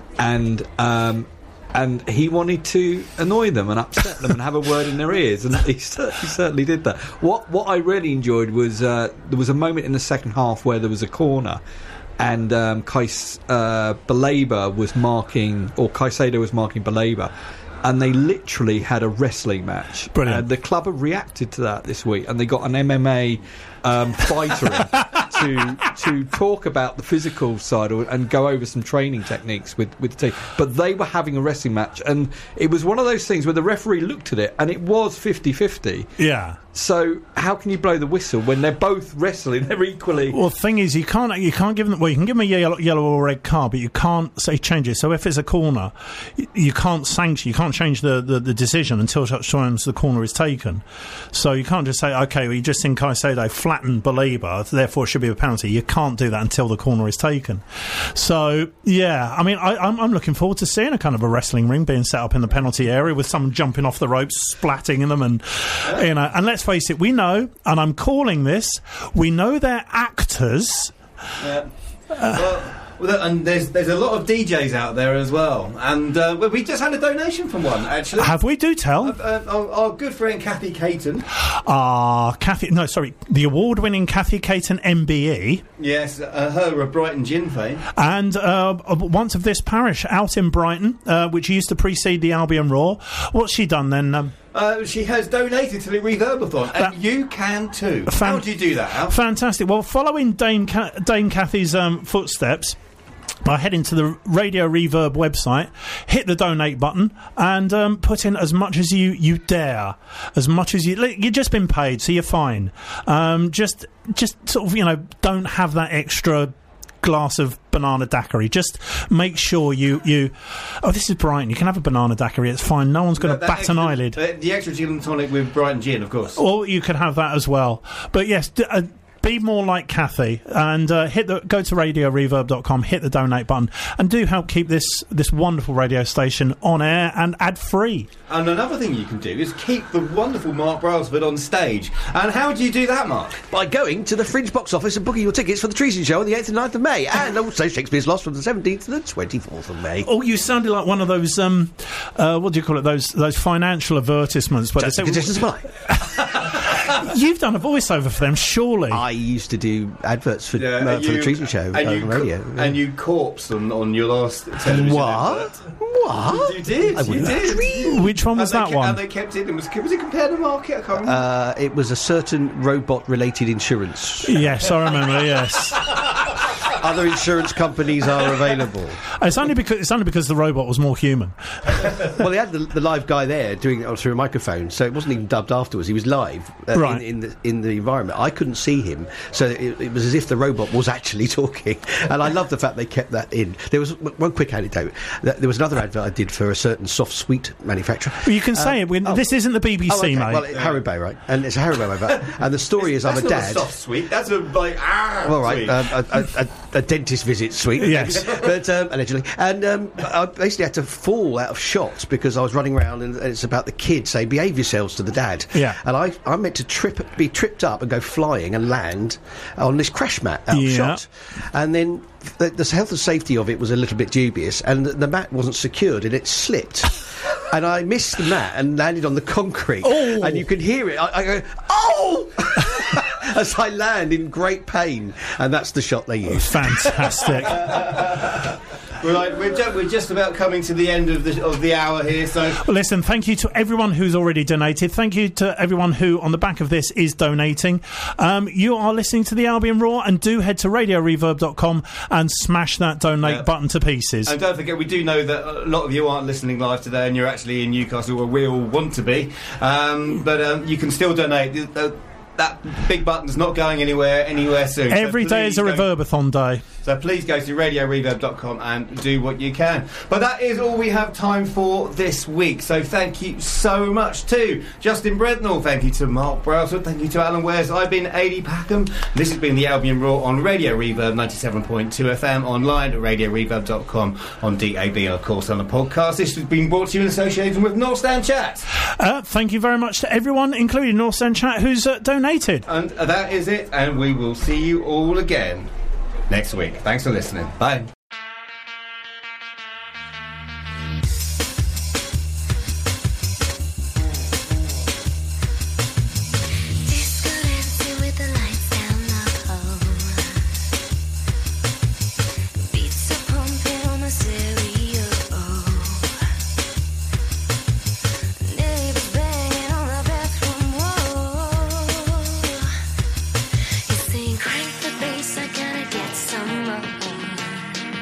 and um, and he wanted to annoy them and upset them and have a word in their ears, and he, cer- he certainly did that. What what I really enjoyed was uh, there was a moment in the second half where there was a corner. And um, Kais, uh, Baleba was marking, or Caicedo was marking Baleba, and they literally had a wrestling match. Brilliant. And the club have reacted to that this week, and they got an M M A um, fighter in to to talk about the physical side or, and go over some training techniques with, with the team. But they were having a wrestling match, and it was one of those things where the referee looked at it, and it was fifty-fifty. Yeah. So how can you blow the whistle when they're both wrestling? They're equally... Well, the thing is, you can't you can't give them. Well, you can give them a yellow, yellow or red card, but you can't say change it. So if it's a corner, you, you can't sanction. You can't change the, the, the decision until such times the corner is taken. So you can't just say, okay, well, you just think Caicedo flattened Baleba, therefore it should be a penalty. You can't do that until the corner is taken. So yeah, I mean, I, I'm, I'm looking forward to seeing a kind of a wrestling ring being set up in the penalty area with someone jumping off the ropes, splatting them, and you know. And let's face it, we know, and I'm calling this, we know they're actors. Yeah. well, well, and there's there's a lot of D Js out there as well, and uh, well, we just had a donation from one actually. Have we? Do tell. Uh, our, our good friend Kathy Caton. Ah, Kathy. No, sorry, the award-winning Kathy Caton M B E, Yes, uh, her of Brighton Gin fame. and uh, once of this parish out in Brighton, uh, which used to precede the Albion Roar. What's she done then? Um, Uh, she has donated to the Reverbathon, and That- you can too. Fan- How do you do that, Al? Fantastic. Well, following Dame, Ca- Dame Kathy's um, footsteps, I head into the Radio Reverb website, hit the donate button, and um, put in as much as you, you dare, as much as you. Look, you've just been paid, so you're fine. Um, just, just sort of, you know, don't have that extra glass of banana daiquiri. Just make sure you you. Oh, this is Brighton. You can have a banana daiquiri. It's fine. No one's going to That- that bat an extra- eyelid. uh, the extra gin and tonic with Brighton Gin, of course. Or you could have that as well. But yes, d- uh, be more like Kathy and uh, hit the go to radio reverb dot com, hit the donate button, and do help keep this this wonderful radio station on air and ad free. And another thing you can do is keep the wonderful Mark Brailsford on stage. And how do you do that, Mark? By going to the Fringe box office and booking your tickets for the Treason Show on the eighth and ninth of May, and also Shakespeare's Lost from the seventeenth to the twenty-fourth of May. Oh, you sounded like one of those, um, uh, what do you call it, those those financial advertisements. Where Just they the say, conditions of life. You've done a voiceover for them, surely. I used to do adverts for, Yeah, uh, and for you- the Treason Show and on you the co- radio. And you corpsed on, on your last television What? advert. What? You did, I you wouldn't did. dream. Which one was and that they, ke- one? And they kept it, and was, was it compared to market? I can't remember. Uh, it was a certain robot-related insurance. Yes, I remember. Yes, Other insurance companies are available. it's only because it's only because the robot was more human. Well, they had the, the live guy there doing it through a microphone, so it wasn't even dubbed afterwards. He was live uh, Right. in, in the in the environment. I couldn't see him, so it, it was as if the robot was actually talking. And I love the fact they kept that in. There was w- one quick anecdote. Th- There was another advert I did for a certain soft sweet manufacturer. Well, you can say it. When, oh. This isn't the B B C, Oh, okay. mate. Well, it, Haribo, right? And it's a Haribo advert. And the story is I'm That's a not dad. a soft sweet. That's a like ah. All right, sweet. um, a, a, a, a dentist visit suite. Yes. but um, allegedly, and um, I basically had to fall out of shot because I was running around, and it's about the kid saying, "Behave yourselves" to the dad. Yeah. And I, I meant to trip, be tripped up, and go flying and land on this crash mat out of Yeah. shot, and then the, the health and safety of it was a little bit dubious, and the, the mat wasn't secured, and it slipped. And I missed the mat and landed on the concrete. Oh. And you can hear it. I, I go, oh! As I land in great pain. And that's the shot they use. Fantastic. We're like we're, ju- we're just about coming to the end of the of the hour here. So Well, listen, thank you to everyone who's already donated. Thank you to everyone who, on the back of this, is donating. Um, you are listening to the Albion Roar, and do head to radio reverb dot com and smash that donate Yeah. button to pieces. And don't forget, we do know that a lot of you aren't listening live today, and you're actually in Newcastle, where we all want to be. Um, but um, you can still donate. Uh, that big button's not going anywhere anywhere soon. So Every day is a please go- Reverbathon day. So please go to radio reverb dot com and do what you can. But that is all we have time for this week. So thank you so much to Justin Brednall. Thank you to Mark Brailsford. Thank you to Alan Wares. I've been Adi Packham. This has been the Albion Roar on Radio Reverb ninety-seven point two F M, online at radio reverb dot com, on D A B, and of course on the podcast. This has been brought to you in association with North Stand Chat. Uh, thank you very much to everyone, including North Stand Chat, who's uh, donated. And that is it. And we will see you all again next week. Thanks for listening. Bye. Disco dancing with the lights down low. Beats are pumping on the stereo. Neighbors banging on the bathroom wall. He's saying, crank the bass, I gotta get some more.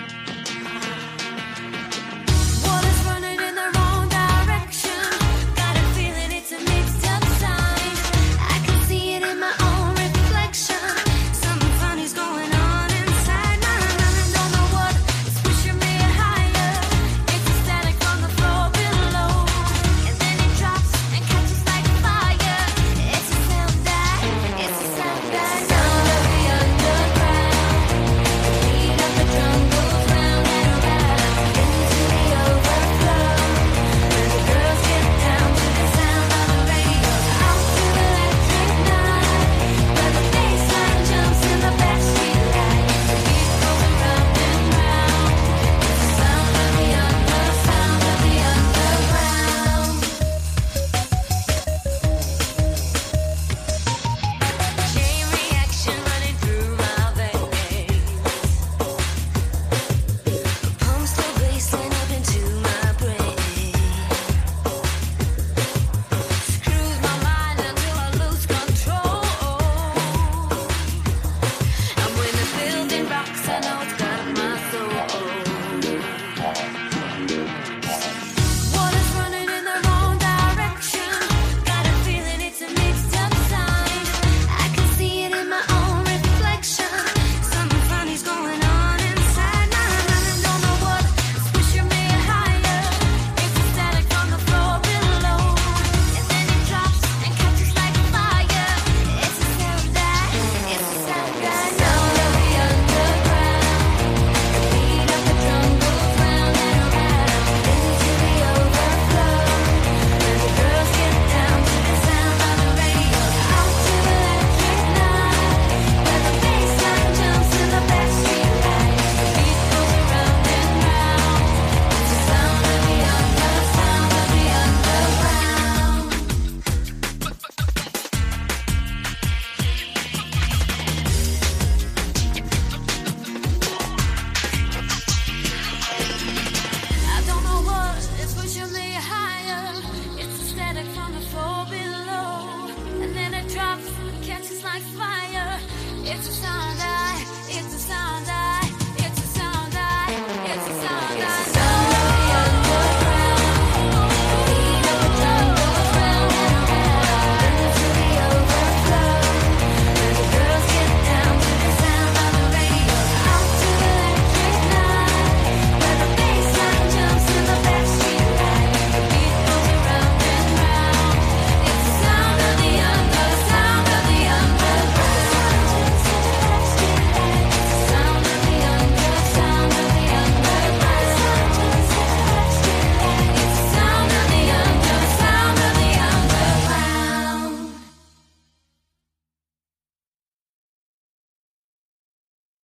It's a song that